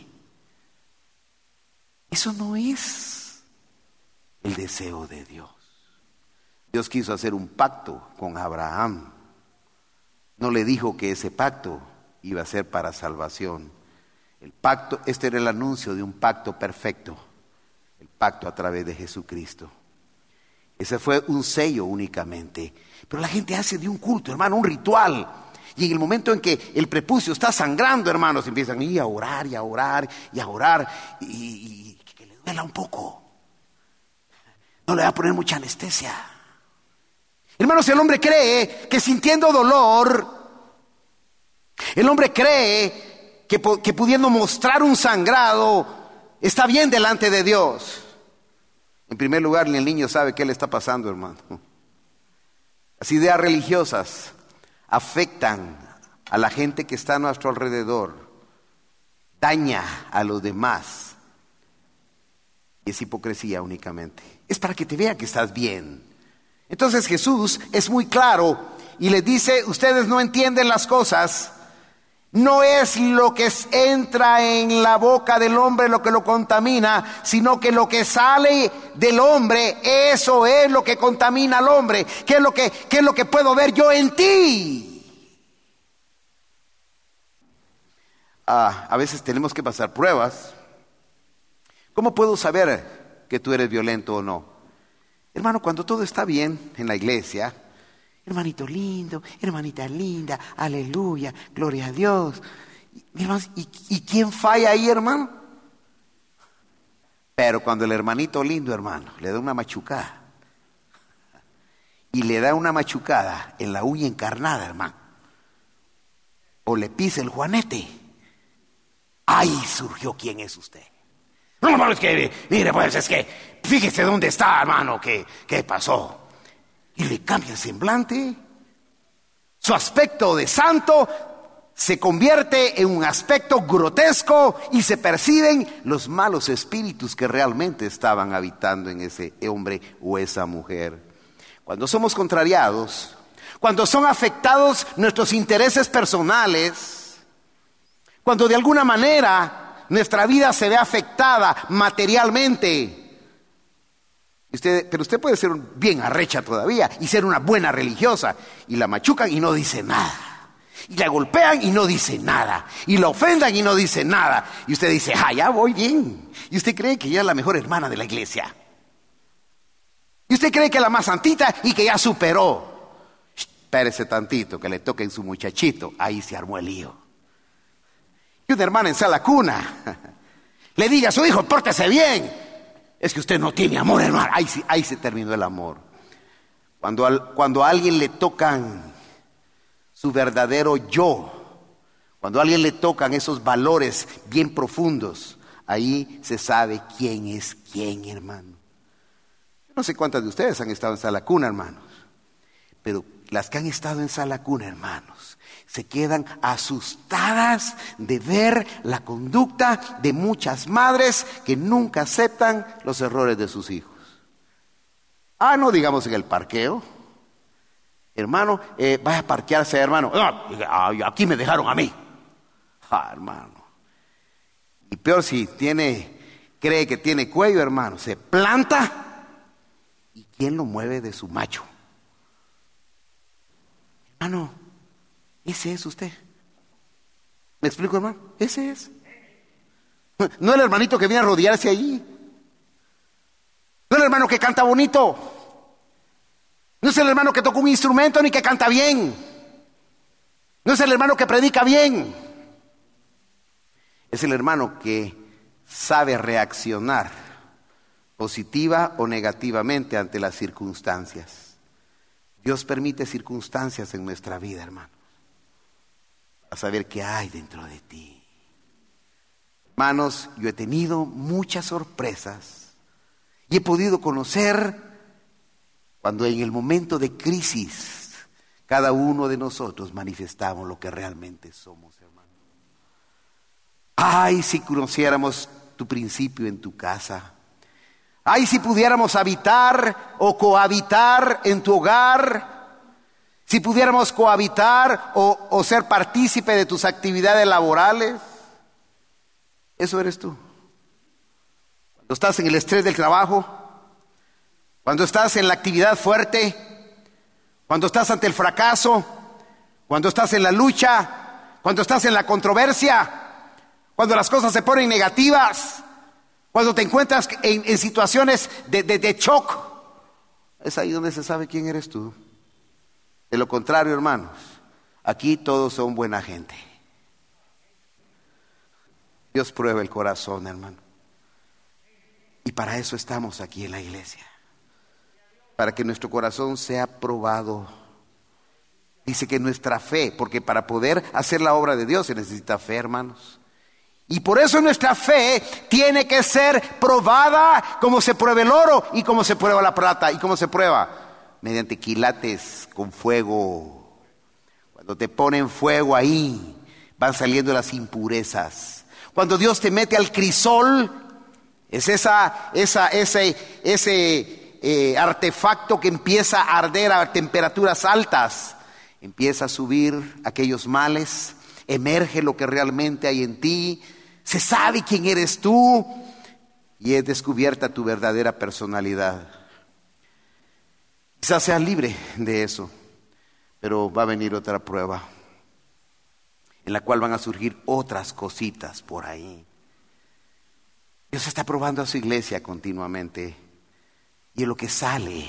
Eso no es el deseo de Dios. Dios quiso hacer un pacto con Abraham. No le dijo que ese pacto iba a ser para salvación. El pacto, este era el anuncio de un pacto perfecto, el pacto a través de Jesucristo. Ese fue un sello únicamente. Pero la gente hace de un culto, hermano, un ritual. Y en el momento en que el prepucio está sangrando, hermanos, empiezan a orar y a orar y a orar y que le duela un poco. No le va a poner mucha anestesia. Hermanos, el hombre cree que sintiendo dolor, el hombre cree que pudiendo mostrar un sangrado está bien delante de Dios. En primer lugar, ni el niño sabe qué le está pasando, hermano. Las ideas religiosas afectan a la gente que está a nuestro alrededor, daña a los demás. Es hipocresía únicamente. Es para que te vean que estás bien. Entonces Jesús es muy claro y les dice, ustedes no entienden las cosas. No es lo que entra en la boca del hombre lo que lo contamina, sino que lo que sale del hombre, eso es lo que contamina al hombre. ¿Qué es lo que puedo ver yo en ti? A veces tenemos que pasar pruebas. ¿Cómo puedo saber que tú eres violento o no? Hermano, cuando todo está bien en la iglesia, hermanito lindo, hermanita linda, aleluya, gloria a Dios. ¿Y quién falla ahí, hermano? Pero cuando el hermanito lindo, hermano, le da una machucada, y le da una machucada en la uña encarnada, hermano, o le pisa el juanete, ahí surgió quién es usted. No, hermano, es que, mire, pues es que, fíjese dónde está, hermano, ¿qué pasó? Y le cambia el semblante. Su aspecto de santo se convierte en un aspecto grotesco y se perciben los malos espíritus que realmente estaban habitando en ese hombre o esa mujer. Cuando somos contrariados, cuando son afectados nuestros intereses personales, cuando de alguna manera nuestra vida se ve afectada materialmente, pero usted puede ser bien arrecha todavía y ser una buena religiosa, y la machucan y no dice nada, y la golpean y no dice nada, y la ofendan y no dice nada, y usted dice, ya voy bien, y usted cree que ya es la mejor hermana de la iglesia, y usted cree que es la más santita y que ya superó. Espérese tantito que le toquen su muchachito, ahí se armó el lío. Y una hermana en sala cuna le diga a su hijo, pórtese bien. Es que usted no tiene amor, hermano. Ahí se terminó el amor. Cuando a alguien le tocan su verdadero yo, cuando a alguien le tocan esos valores bien profundos, ahí se sabe quién es quién, hermano. No sé cuántas de ustedes han estado en sala cuna, hermanos, pero las que han estado en sala cuna, hermanos, se quedan asustadas de ver la conducta de muchas madres que nunca aceptan los errores de sus hijos. No digamos en el parqueo. Hermano, vaya a parquearse, hermano. Aquí me dejaron a mí. Hermano. Y peor si cree que tiene cuello, hermano, se planta. ¿Y quién lo mueve de su macho? Hermano, ese es usted. ¿Me explico, hermano? Ese es. No el hermanito que viene a rodearse allí. No el hermano que canta bonito. No es el hermano que toca un instrumento ni que canta bien. No es el hermano que predica bien. Es el hermano que sabe reaccionar positiva o negativamente ante las circunstancias. Dios permite circunstancias en nuestra vida, hermano, a saber qué hay dentro de ti. Hermanos, yo he tenido muchas sorpresas y he podido conocer cuando en el momento de crisis cada uno de nosotros manifestamos lo que realmente somos, hermano. Si conociéramos tu principio en tu casa. Si pudiéramos habitar o cohabitar en tu hogar. Si pudiéramos cohabitar o ser partícipe de tus actividades laborales. Eso eres tú. Cuando estás en el estrés del trabajo, cuando estás en la actividad fuerte, cuando estás ante el fracaso, cuando estás en la lucha, cuando estás en la controversia, cuando las cosas se ponen negativas, cuando te encuentras en situaciones de shock, es ahí donde se sabe quién eres tú. De lo contrario, hermanos, aquí todos son buena gente. Dios prueba el corazón, hermano. Y para eso estamos aquí en la iglesia. Para que nuestro corazón sea probado. Dice que nuestra fe, porque para poder hacer la obra de Dios se necesita fe, hermanos. Y por eso nuestra fe tiene que ser probada como se prueba el oro y como se prueba la plata. ¿Y cómo se prueba? Mediante quilates con fuego. Cuando te ponen fuego ahí, van saliendo las impurezas. Cuando Dios te mete al crisol, es ese artefacto que empieza a arder a temperaturas altas. Empieza a subir aquellos males, emerge lo que realmente hay en ti, se sabe quién eres tú y es descubierta tu verdadera personalidad. Quizás seas libre de eso, pero va a venir otra prueba en la cual van a surgir otras cositas por ahí. Dios está probando a su iglesia continuamente y es lo que sale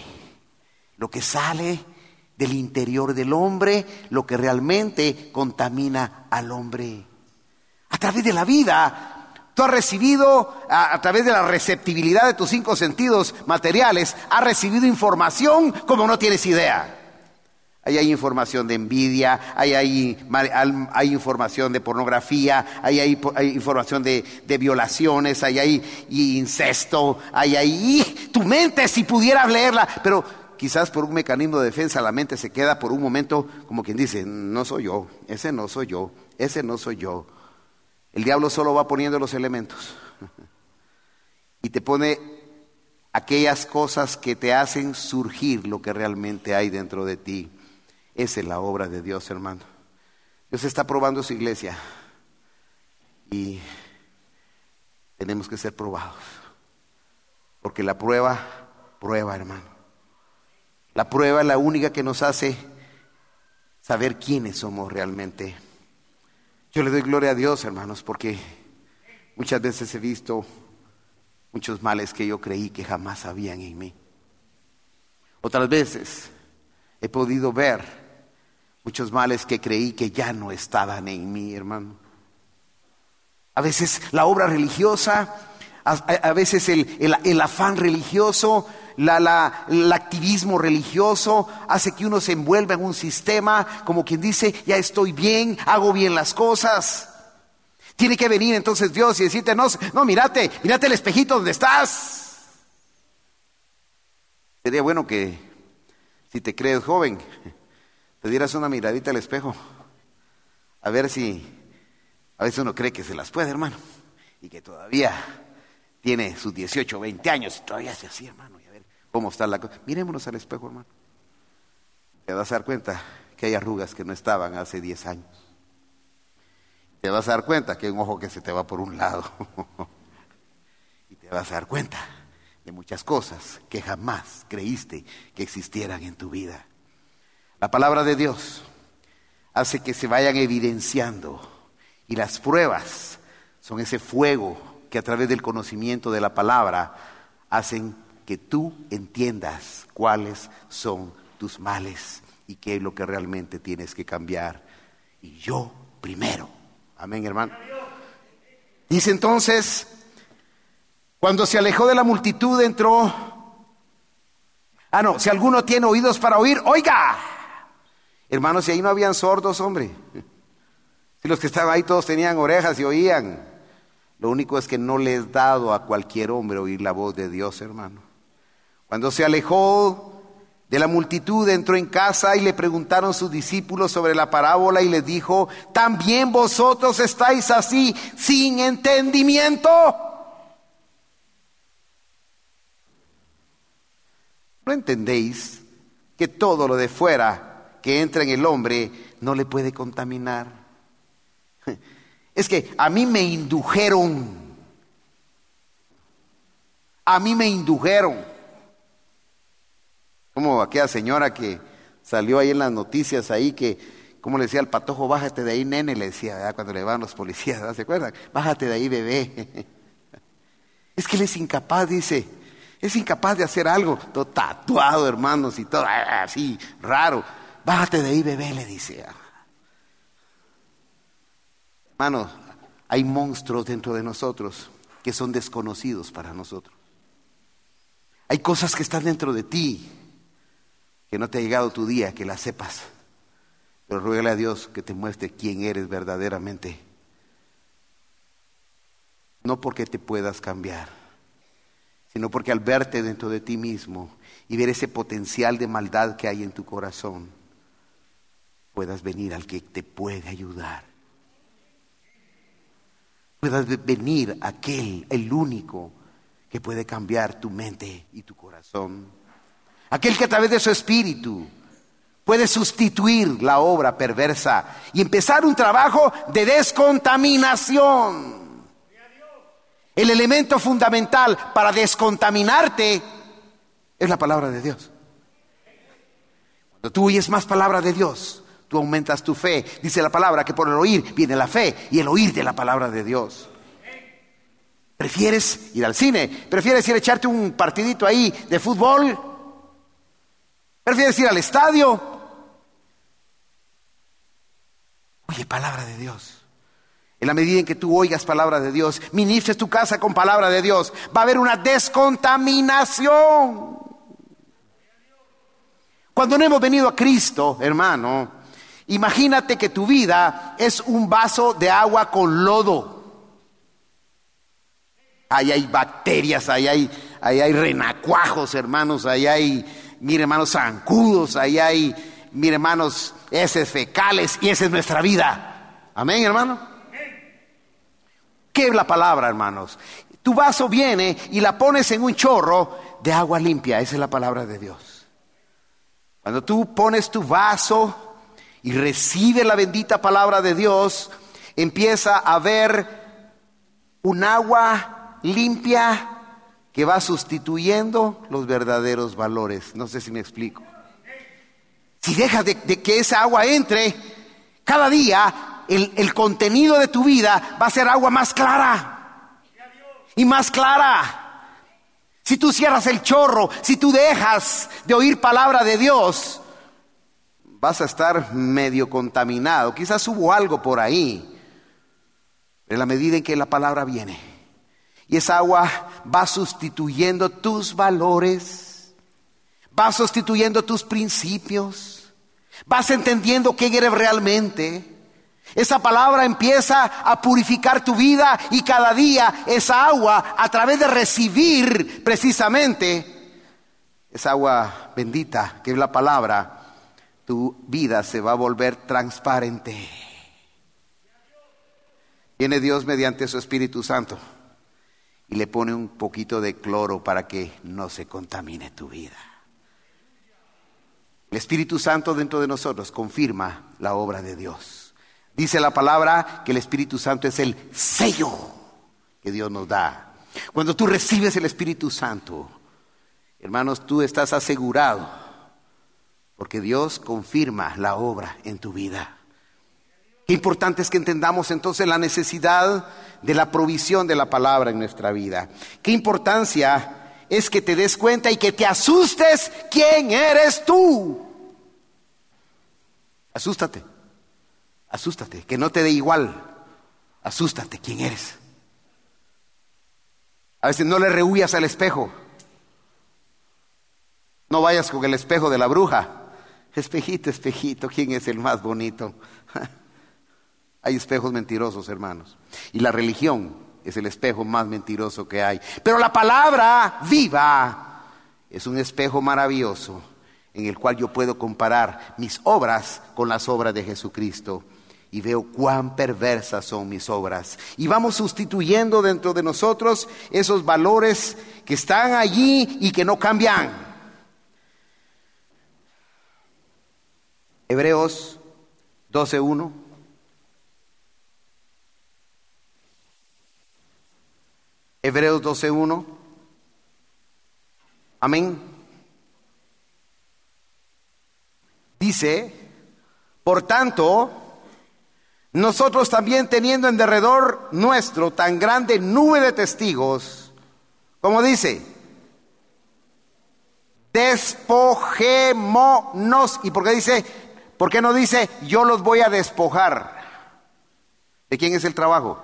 del interior del hombre, lo que realmente contamina al hombre. A través de la vida, tú has recibido, a través de la receptibilidad de tus 5 sentidos materiales, has recibido información como no tienes idea. Ahí hay información de envidia, hay información de pornografía, hay información de violaciones, hay incesto, tu mente si pudieras leerla, pero quizás por un mecanismo de defensa la mente se queda por un momento como quien dice, no soy yo, ese no soy yo, ese no soy yo. El diablo solo va poniendo los elementos y te pone aquellas cosas que te hacen surgir lo que realmente hay dentro de ti. Esa es la obra de Dios, hermano. Dios está probando su iglesia y tenemos que ser probados, porque la prueba, hermano. La prueba es la única que nos hace saber quiénes somos realmente. Yo le doy gloria a Dios, hermanos, porque muchas veces he visto muchos males que yo creí que jamás habían en mí. Otras veces he podido ver muchos males que creí que ya no estaban en mí, hermano. A veces la obra religiosa, a veces el afán religioso, el activismo religioso hace que uno se envuelva en un sistema como quien dice, ya estoy bien, hago bien las cosas. Tiene que venir entonces Dios y decirte, no, mírate el espejito donde estás. Sería bueno que si te crees joven, te dieras una miradita al espejo, a ver si, a veces uno cree que se las puede, hermano, y que todavía tiene sus 18, 20 años y todavía hace así, hermano. ¿Cómo está la cosa? Mirémonos al espejo, hermano. Te vas a dar cuenta que hay arrugas que no estaban hace 10 años. Te vas a dar cuenta que hay un ojo que se te va por un lado. Y te vas a dar cuenta de muchas cosas que jamás creíste que existieran en tu vida. La palabra de Dios hace que se vayan evidenciando. Y las pruebas son ese fuego que a través del conocimiento de la palabra hacen que tú entiendas cuáles son tus males y qué es lo que realmente tienes que cambiar. Y yo primero. Amén, hermano. Dice entonces, cuando se alejó de la multitud entró. Si alguno tiene oídos para oír, oiga. Hermanos, si ahí no habían sordos, hombre. Si los que estaban ahí todos tenían orejas y oían. Lo único es que no les es dado a cualquier hombre oír la voz de Dios, hermano. Cuando se alejó de la multitud, entró en casa y le preguntaron sus discípulos sobre la parábola y les dijo, ¿también vosotros estáis así sin entendimiento? ¿No entendéis que todo lo de fuera que entra en el hombre no le puede contaminar? Es que a mí me indujeron. Como aquella señora que salió ahí en las noticias ahí que, como le decía al patojo, bájate de ahí, nene, le decía, ¿verdad? Cuando le van los policías, ¿verdad? ¿Se acuerdan? Bájate de ahí, bebé. Es que él es incapaz, dice, es incapaz de hacer algo, todo tatuado, hermanos, y todo así, raro. Bájate de ahí, bebé, le dice. Hermano, hay monstruos dentro de nosotros que son desconocidos para nosotros. Hay cosas que están dentro de ti que no te ha llegado tu día, que las sepas. Pero ruégale a Dios que te muestre quién eres verdaderamente. no porque te puedas cambiar, sino porque al verte dentro de ti mismo y ver ese potencial de maldad que hay en tu corazón, puedas venir al que te puede ayudar. Puedas venir a aquel, el único que puede cambiar tu mente y tu corazón. Aquel que a través de su espíritu puede sustituir la obra perversa y empezar un trabajo de descontaminación. El elemento fundamental para descontaminarte es la palabra de Dios. Cuando tú oyes más palabra de Dios, tú aumentas tu fe. Dice la palabra que por el oír viene la fe y el oír de la palabra de Dios. ¿Prefieres ir al cine? ¿Prefieres ir a echarte un partidito ahí de fútbol? ¿Prefieres ir al estadio? Oye, palabra de Dios. En la medida en que tú oigas palabra de Dios, ministres tu casa con palabra de Dios, va a haber una descontaminación. Cuando no hemos venido a Cristo, hermano, imagínate que tu vida es un vaso de agua con lodo. Ahí hay bacterias, ahí hay renacuajos, hermanos, ahí hay, mire, hermanos, zancudos, ahí hay, mire, hermanos, heces fecales, y esa es nuestra vida. Amén, hermano. ¿Qué es la palabra, hermanos? Tu vaso viene y la pones en un chorro de agua limpia. Esa es la palabra de Dios. Cuando tú pones tu vaso y recibes la bendita palabra de Dios, empieza a haber un agua limpia que va sustituyendo los verdaderos valores. No sé si me explico. Si dejas de que esa agua entre, cada día el contenido de tu vida va a ser agua más clara y más clara. Si tú cierras el chorro, si tú dejas de oír palabra de Dios, vas a estar medio contaminado. Quizás hubo algo por ahí, pero en la medida en que la palabra viene y esa agua va sustituyendo tus valores, va sustituyendo tus principios, vas entendiendo quién eres realmente. Esa palabra empieza a purificar tu vida y cada día esa agua, a través de recibir precisamente esa agua bendita que es la palabra, tu vida se va a volver transparente. Viene Dios mediante su Espíritu Santo y le pone un poquito de cloro para que no se contamine tu vida. El Espíritu Santo dentro de nosotros confirma la obra de Dios. Dice la palabra que el Espíritu Santo es el sello que Dios nos da. Cuando tú recibes el Espíritu Santo, hermanos, tú estás asegurado, porque Dios confirma la obra en tu vida. Qué importante es que entendamos entonces la necesidad de la provisión de la palabra en nuestra vida. Qué importancia es que te des cuenta y que te asustes quién eres tú. Asústate. Asústate, que no te dé igual. Asústate, ¿quién eres? A veces no le rehuyas al espejo. No vayas con el espejo de la bruja. Espejito, espejito, ¿quién es el más bonito? Hay espejos mentirosos, hermanos. Y la religión es el espejo más mentiroso que hay. Pero la palabra viva es un espejo maravilloso en el cual yo puedo comparar mis obras con las obras de Jesucristo. Y veo cuán perversas son mis obras. Y vamos sustituyendo dentro de nosotros esos valores que están allí y que no cambian. Hebreos 12:1. Hebreos 12:1. Amén. Dice, por tanto, nosotros también teniendo en derredor nuestro tan grande nube de testigos, como dice, despojémonos. ¿Y por qué dice? ¿Por qué no dice yo los voy a despojar? ¿De quién es el trabajo?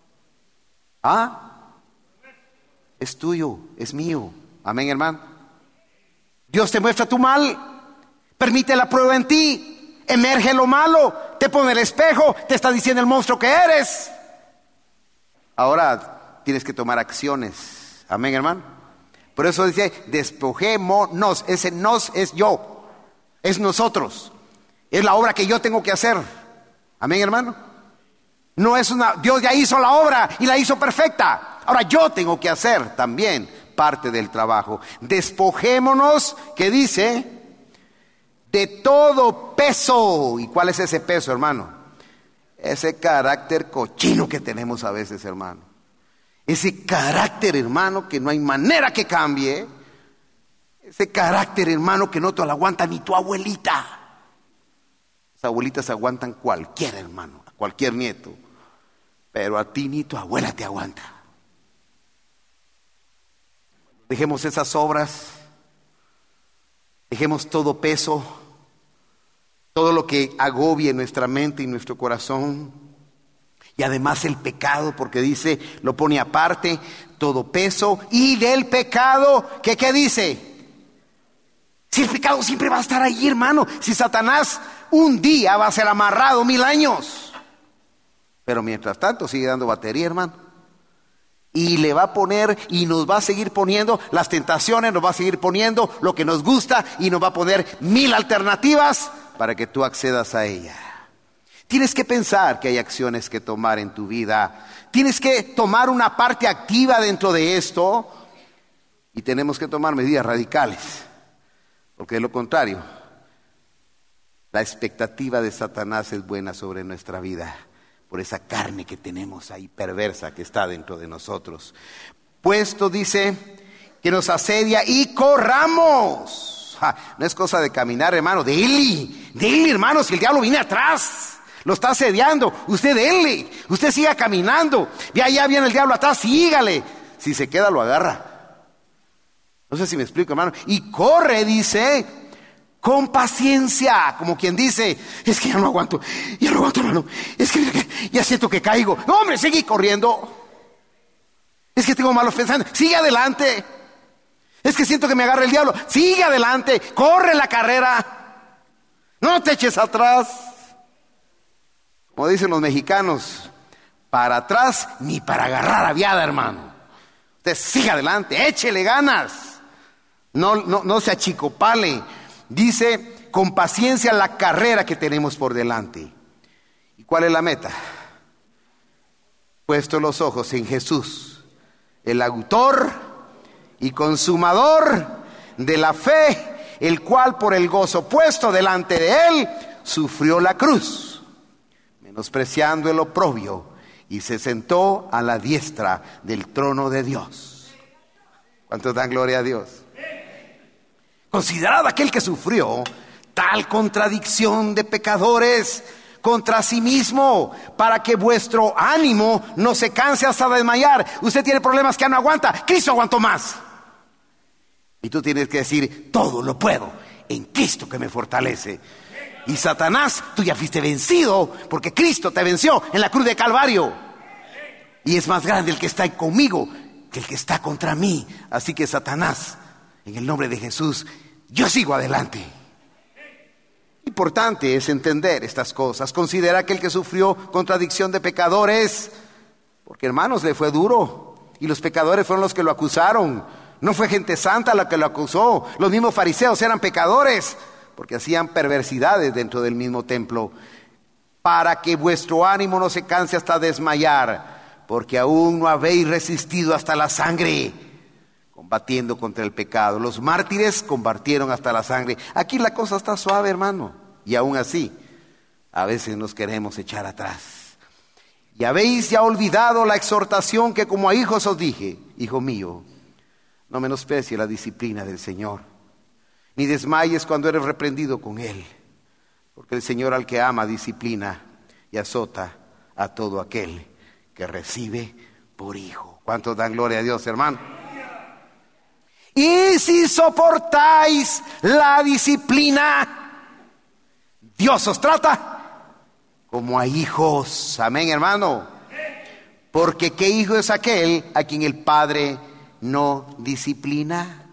Es tuyo, es mío. Amén, hermano. Dios te muestra tu mal, permite la prueba en ti. Emerge lo malo, te pone el espejo, te está diciendo el monstruo que eres. Ahora, tienes que tomar acciones. Amén, hermano. Por eso dice, despojémonos. Ese nos es yo, es nosotros. Es la obra que yo tengo que hacer. Amén, hermano. No es Dios ya hizo la obra y la hizo perfecta. Ahora yo tengo que hacer también parte del trabajo. Despojémonos, ¿qué dice? De todo peso. ¿Y cuál es ese peso, hermano? Ese carácter cochino que tenemos a veces, hermano. Ese carácter, hermano, que no hay manera que cambie. Ese carácter, hermano, que no te lo aguanta ni tu abuelita. Las abuelitas aguantan cualquier hermano, a cualquier nieto. Pero a ti ni tu abuela te aguanta. Dejemos esas obras. Dejemos todo peso. Todo lo que agobie nuestra mente y nuestro corazón. Y además el pecado, porque dice, lo pone aparte, todo peso. Y del pecado, ¿qué dice? Si el pecado siempre va a estar ahí, hermano. Si Satanás un día va a ser amarrado 1000 años. Pero mientras tanto sigue dando batería, hermano. Y le va a poner y nos va a seguir poniendo las tentaciones, nos va a seguir poniendo lo que nos gusta y nos va a poner 1000 alternativas para que tú accedas a ella. Tienes que pensar que hay acciones que tomar en tu vida. Tienes que tomar una parte activa dentro de esto. Y tenemos que tomar medidas radicales. Porque de lo contrario, la expectativa de Satanás es buena sobre nuestra vida. Por esa carne que tenemos ahí perversa que está dentro de nosotros. Puesto, dice, que nos asedia y corramos. No es cosa de caminar, hermano, dele, hermano, si el diablo viene atrás, lo está asediando, usted dele, usted siga caminando, ya viene el diablo atrás, sígale, si se queda lo agarra. No sé si me explico, hermano, y corre, dice, con paciencia, como quien dice, es que ya no aguanto, hermano, es que ya siento que caigo, no hombre, sigue corriendo, es que tengo malos pensamientos, sigue adelante. Es que siento que me agarra el diablo. Sigue adelante, corre la carrera. No te eches atrás. Como dicen los mexicanos, para atrás ni para agarrar aviada, hermano. Usted sigue adelante, échele ganas. No se achicopale. Dice, con paciencia la carrera que tenemos por delante. ¿Y cuál es la meta? Puesto los ojos en Jesús, el autor y consumador de la fe, el cual por el gozo puesto delante de él, sufrió la cruz, menospreciando el oprobio, y se sentó a la diestra del trono de Dios. ¿Cuántos dan gloria a Dios? Considerad aquel que sufrió tal contradicción de pecadores contra sí mismo, para que vuestro ánimo no se canse hasta desmayar. Usted tiene problemas que no aguanta, Cristo aguantó más. Y tú tienes que decir, todo lo puedo en Cristo que me fortalece. Y Satanás, tú ya fuiste vencido, porque Cristo te venció en la cruz de Calvario. Y es más grande el que está conmigo que el que está contra mí. Así que Satanás, en el nombre de Jesús, yo sigo adelante. Importante es entender estas cosas. Considera aquel que sufrió contradicción de pecadores, porque hermanos, le fue duro. Y los pecadores fueron los que lo acusaron. No fue gente santa la que lo acusó. Los mismos fariseos eran pecadores, porque hacían perversidades dentro del mismo templo. Para que vuestro ánimo no se canse hasta desmayar, porque aún no habéis resistido hasta la sangre, combatiendo contra el pecado. Los mártires combatieron hasta la sangre. Aquí la cosa está suave, hermano. Y aún así, a veces nos queremos echar atrás. Y habéis ya olvidado la exhortación que como a hijos os dije, hijo mío, no menosprecie la disciplina del Señor, ni desmayes cuando eres reprendido con Él, porque el Señor al que ama disciplina y azota a todo aquel que recibe por hijo. ¿Cuántos dan gloria a Dios, hermano? Y si soportáis la disciplina, Dios os trata como a hijos. Amén, hermano. Porque ¿qué hijo es aquel a quien el Padre no disciplina?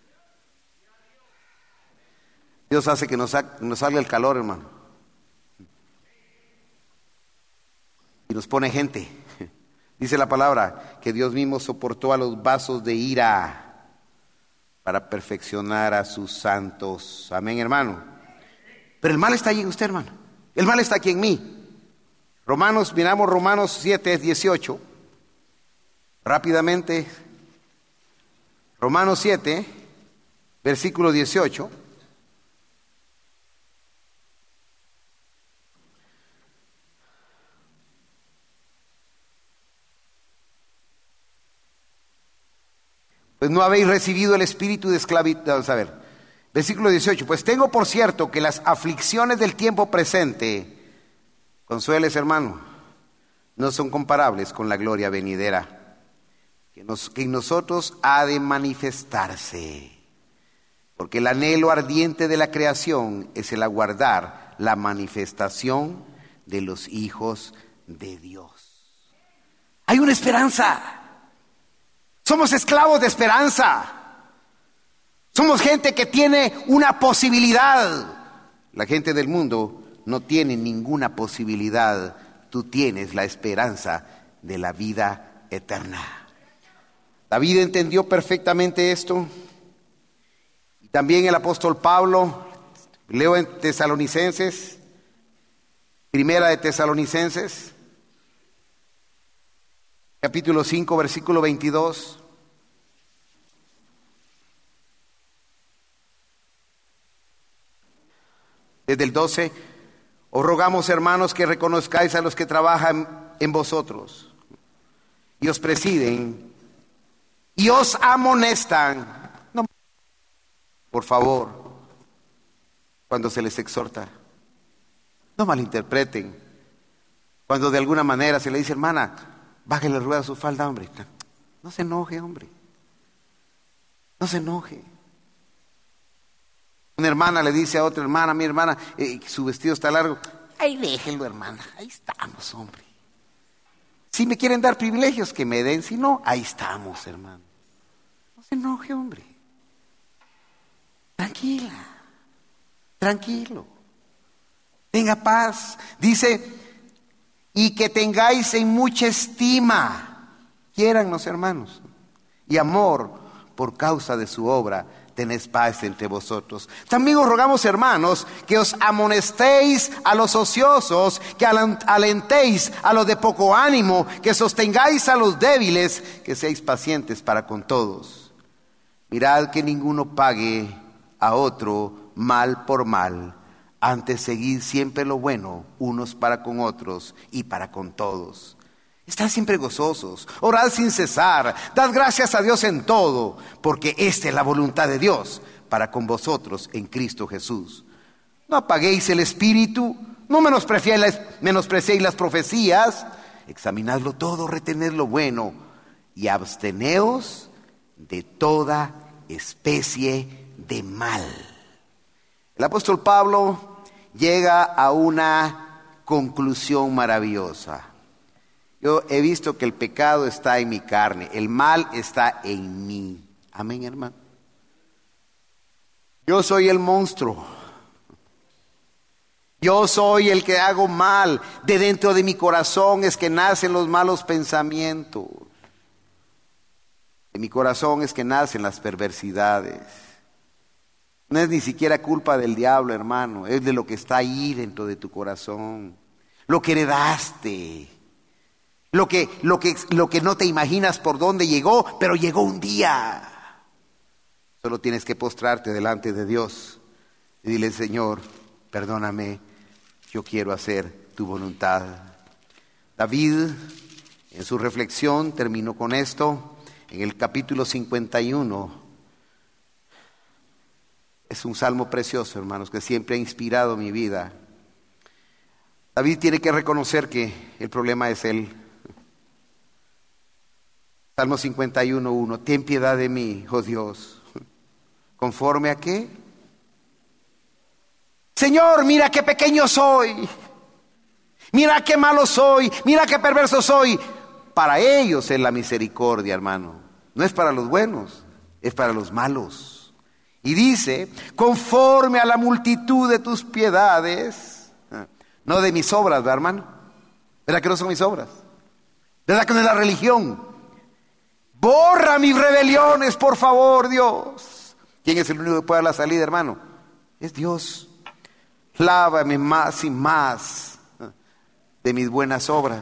Dios hace que nos salga el calor, hermano. Y nos pone gente Dice la palabra que Dios mismo soportó a los vasos de ira para perfeccionar a sus santos. Amén, hermano. Pero el mal está ahí en usted, hermano. El mal está aquí en mí. Miramos Romanos 7:18. Rápidamente. Romanos 7, versículo 18. Pues no habéis recibido el espíritu de esclavitud. Vamos a ver, versículo 18. Pues tengo por cierto que las aflicciones del tiempo presente, consueles hermano, no son comparables con la gloria venidera, que en nosotros ha de manifestarse. Porque el anhelo ardiente de la creación es el aguardar la manifestación de los hijos de Dios. Hay una esperanza. Somos esclavos de esperanza. Somos gente que tiene una posibilidad. La gente del mundo no tiene ninguna posibilidad. Tú tienes la esperanza de la vida eterna. David entendió perfectamente esto. Y también el apóstol Pablo, leo en Tesalonicenses, primera de Tesalonicenses, capítulo 5, versículo 22. Desde el 12, os rogamos, hermanos, que reconozcáis a los que trabajan en vosotros y os presiden y os amonestan. No, por favor, cuando se les exhorta, no malinterpreten. Cuando de alguna manera se le dice, hermana, baje la rueda a su falda, hombre. No se enoje, hombre. No se enoje. Una hermana le dice a otra hermana, mi hermana, su vestido está largo. Ahí déjenlo, hermana. Ahí estamos, hombre. Si me quieren dar privilegios, que me den. Si no, ahí estamos, hermano. No se enoje, hombre. Tranquila. Tranquilo. Tenga paz. Dice, y que tengáis en mucha estima, quiérannos, hermanos, y amor por causa de su obra, tenéis paz entre vosotros. También os rogamos, hermanos, que os amonestéis a los ociosos, que alentéis a los de poco ánimo, que sostengáis a los débiles, que seáis pacientes para con todos. Mirad que ninguno pague a otro mal por mal. Antes seguid siempre lo bueno, unos para con otros y para con todos. Estad siempre gozosos, orad sin cesar, dad gracias a Dios en todo, porque esta es la voluntad de Dios para con vosotros en Cristo Jesús. No apaguéis el espíritu, no menospreciéis las profecías, examinadlo todo, retened lo bueno y absteneos de toda especie de mal. El apóstol Pablo llega a una conclusión maravillosa. Yo he visto que el pecado está en mi carne, el mal está en mí. Amén, hermano. Yo soy el monstruo. Yo soy el que hago mal. De dentro de mi corazón es que nacen los malos pensamientos. De mi corazón es que nacen las perversidades. No es ni siquiera culpa del diablo, hermano. Es de lo que está ahí dentro de tu corazón. Lo que heredaste. Lo que no te imaginas por dónde llegó, pero llegó un día. Solo tienes que postrarte delante de Dios y dile, Señor, perdóname, yo quiero hacer tu voluntad. David, en su reflexión, terminó con esto, en el capítulo 51. Es un salmo precioso, hermanos, que siempre ha inspirado mi vida. David tiene que reconocer que el problema es él. Salmo 51:1, ten piedad de mí, oh Dios. ¿Conforme a qué? Señor, mira qué pequeño soy. Mira qué malo soy. Mira qué perverso soy. Para ellos es la misericordia, hermano. No es para los buenos, es para los malos. Y dice, conforme a la multitud de tus piedades, no de mis obras, ¿verdad, hermano? ¿Verdad que no son mis obras? ¿Verdad que no es la religión? Borra mis rebeliones, por favor, Dios. ¿Quién es el único que puede dar la salida, hermano? Es Dios. Lávame más y más de mis buenas obras,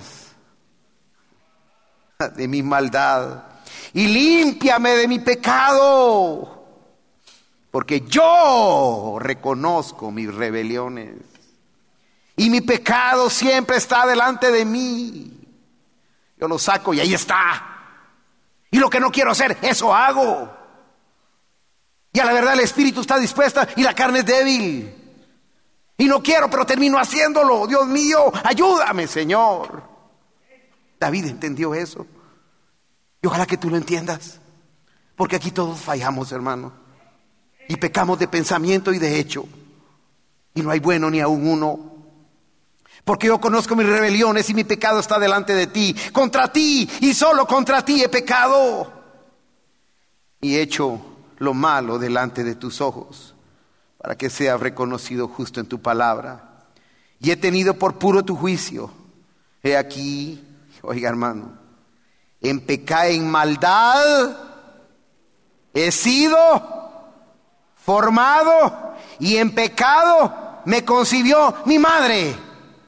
de mi maldad, y límpiame de mi pecado, porque yo reconozco mis rebeliones y mi pecado siempre está delante de mí. Yo lo saco y ahí está. Y lo que no quiero hacer, eso hago. Y a la verdad el espíritu está dispuesta y la carne es débil. Y no quiero, pero termino haciéndolo. Dios mío, ayúdame, Señor. David entendió eso. Y ojalá que tú lo entiendas. Porque aquí todos fallamos, hermano. Y pecamos de pensamiento y de hecho. Y no hay bueno ni aún uno. Porque yo conozco mis rebeliones y mi pecado está delante de ti. Contra ti y solo contra ti he pecado. Y he hecho lo malo delante de tus ojos, para que sea reconocido justo en tu palabra. Y he tenido por puro tu juicio. He aquí, oiga hermano, en maldad he sido formado, y en pecado me concibió mi madre.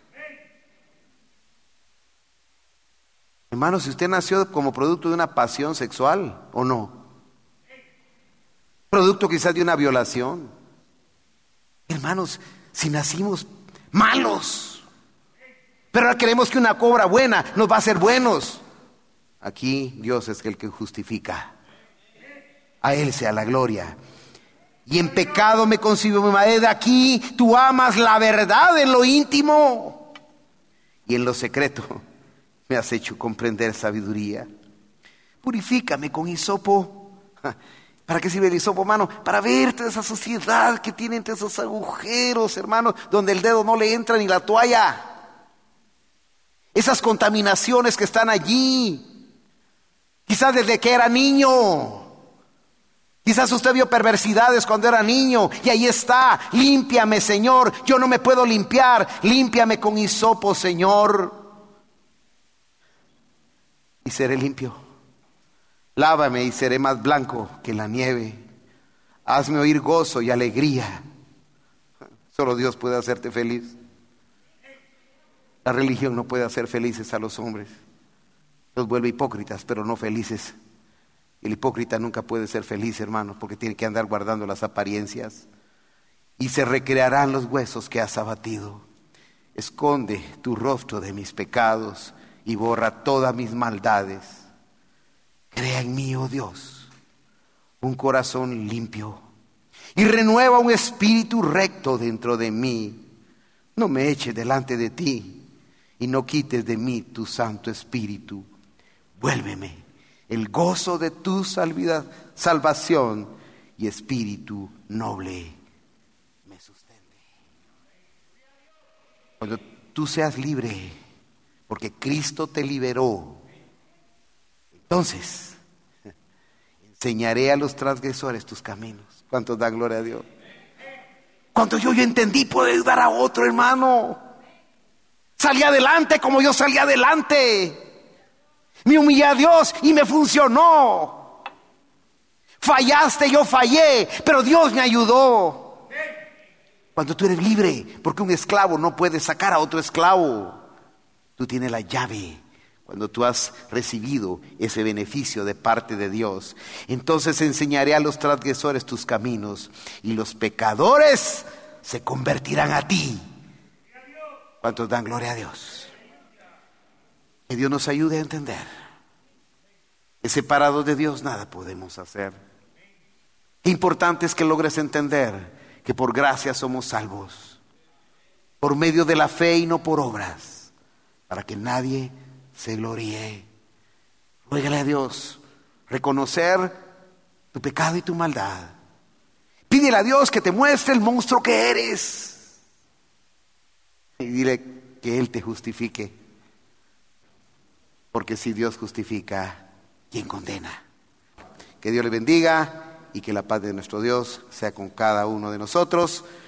Hermano, si usted nació como producto de una pasión sexual o no, producto quizás de una violación. Hermanos, si nacimos malos, pero ahora queremos que una obra buena nos va a hacer buenos. Aquí Dios es el que justifica. A Él sea la gloria. Y en pecado me concibió mi madre. De aquí tú amas la verdad en lo íntimo, y en lo secreto me has hecho comprender sabiduría. Purifícame con hisopo. ¿Para qué sirve el hisopo, hermano? Para ver toda esa suciedad que tiene entre esos agujeros, hermano, donde el dedo no le entra ni la toalla. Esas contaminaciones que están allí. Quizás desde que era niño. Quizás usted vio perversidades cuando era niño y ahí está. Límpiame, Señor. Yo no me puedo limpiar. Límpiame con hisopo, Señor. Y seré limpio. Lávame y seré más blanco que la nieve. Hazme oír gozo y alegría. Solo Dios puede hacerte feliz. La religión no puede hacer felices a los hombres. Los vuelve hipócritas, pero no felices. El hipócrita nunca puede ser feliz, hermano, porque tiene que andar guardando las apariencias. Y se recrearán los huesos que has abatido. Esconde tu rostro de mis pecados y borra todas mis maldades. Crea en mí, oh Dios, un corazón limpio y renueva un espíritu recto dentro de mí. No me eches delante de ti y no quites de mí tu Santo Espíritu. Vuélveme el gozo de tu salvación y espíritu noble me sustente. Cuando tú seas libre, porque Cristo te liberó, entonces enseñaré a los transgresores tus caminos. ¿Cuántos dan gloria a Dios? Cuando yo entendí, puedo ayudar a otro, hermano. Salí adelante como yo salí adelante. Me humillé a Dios y me funcionó. Fallaste, yo fallé, pero Dios me ayudó. Cuando tú eres libre, porque un esclavo no puede sacar a otro esclavo. Tú tienes la llave. Cuando tú has recibido ese beneficio de parte de Dios, entonces enseñaré a los transgresores tus caminos y los pecadores se convertirán a ti. ¿Cuántos dan gloria a Dios? Que Dios nos ayude a entender que separados de Dios nada podemos hacer. Qué importante es que logres entender que por gracia somos salvos, por medio de la fe y no por obras, para que nadie se gloríe. Ruégale a Dios reconocer tu pecado y tu maldad. Pídele a Dios que te muestre el monstruo que eres. Y dile que Él te justifique. Porque si Dios justifica, ¿quién condena? Que Dios le bendiga y que la paz de nuestro Dios sea con cada uno de nosotros.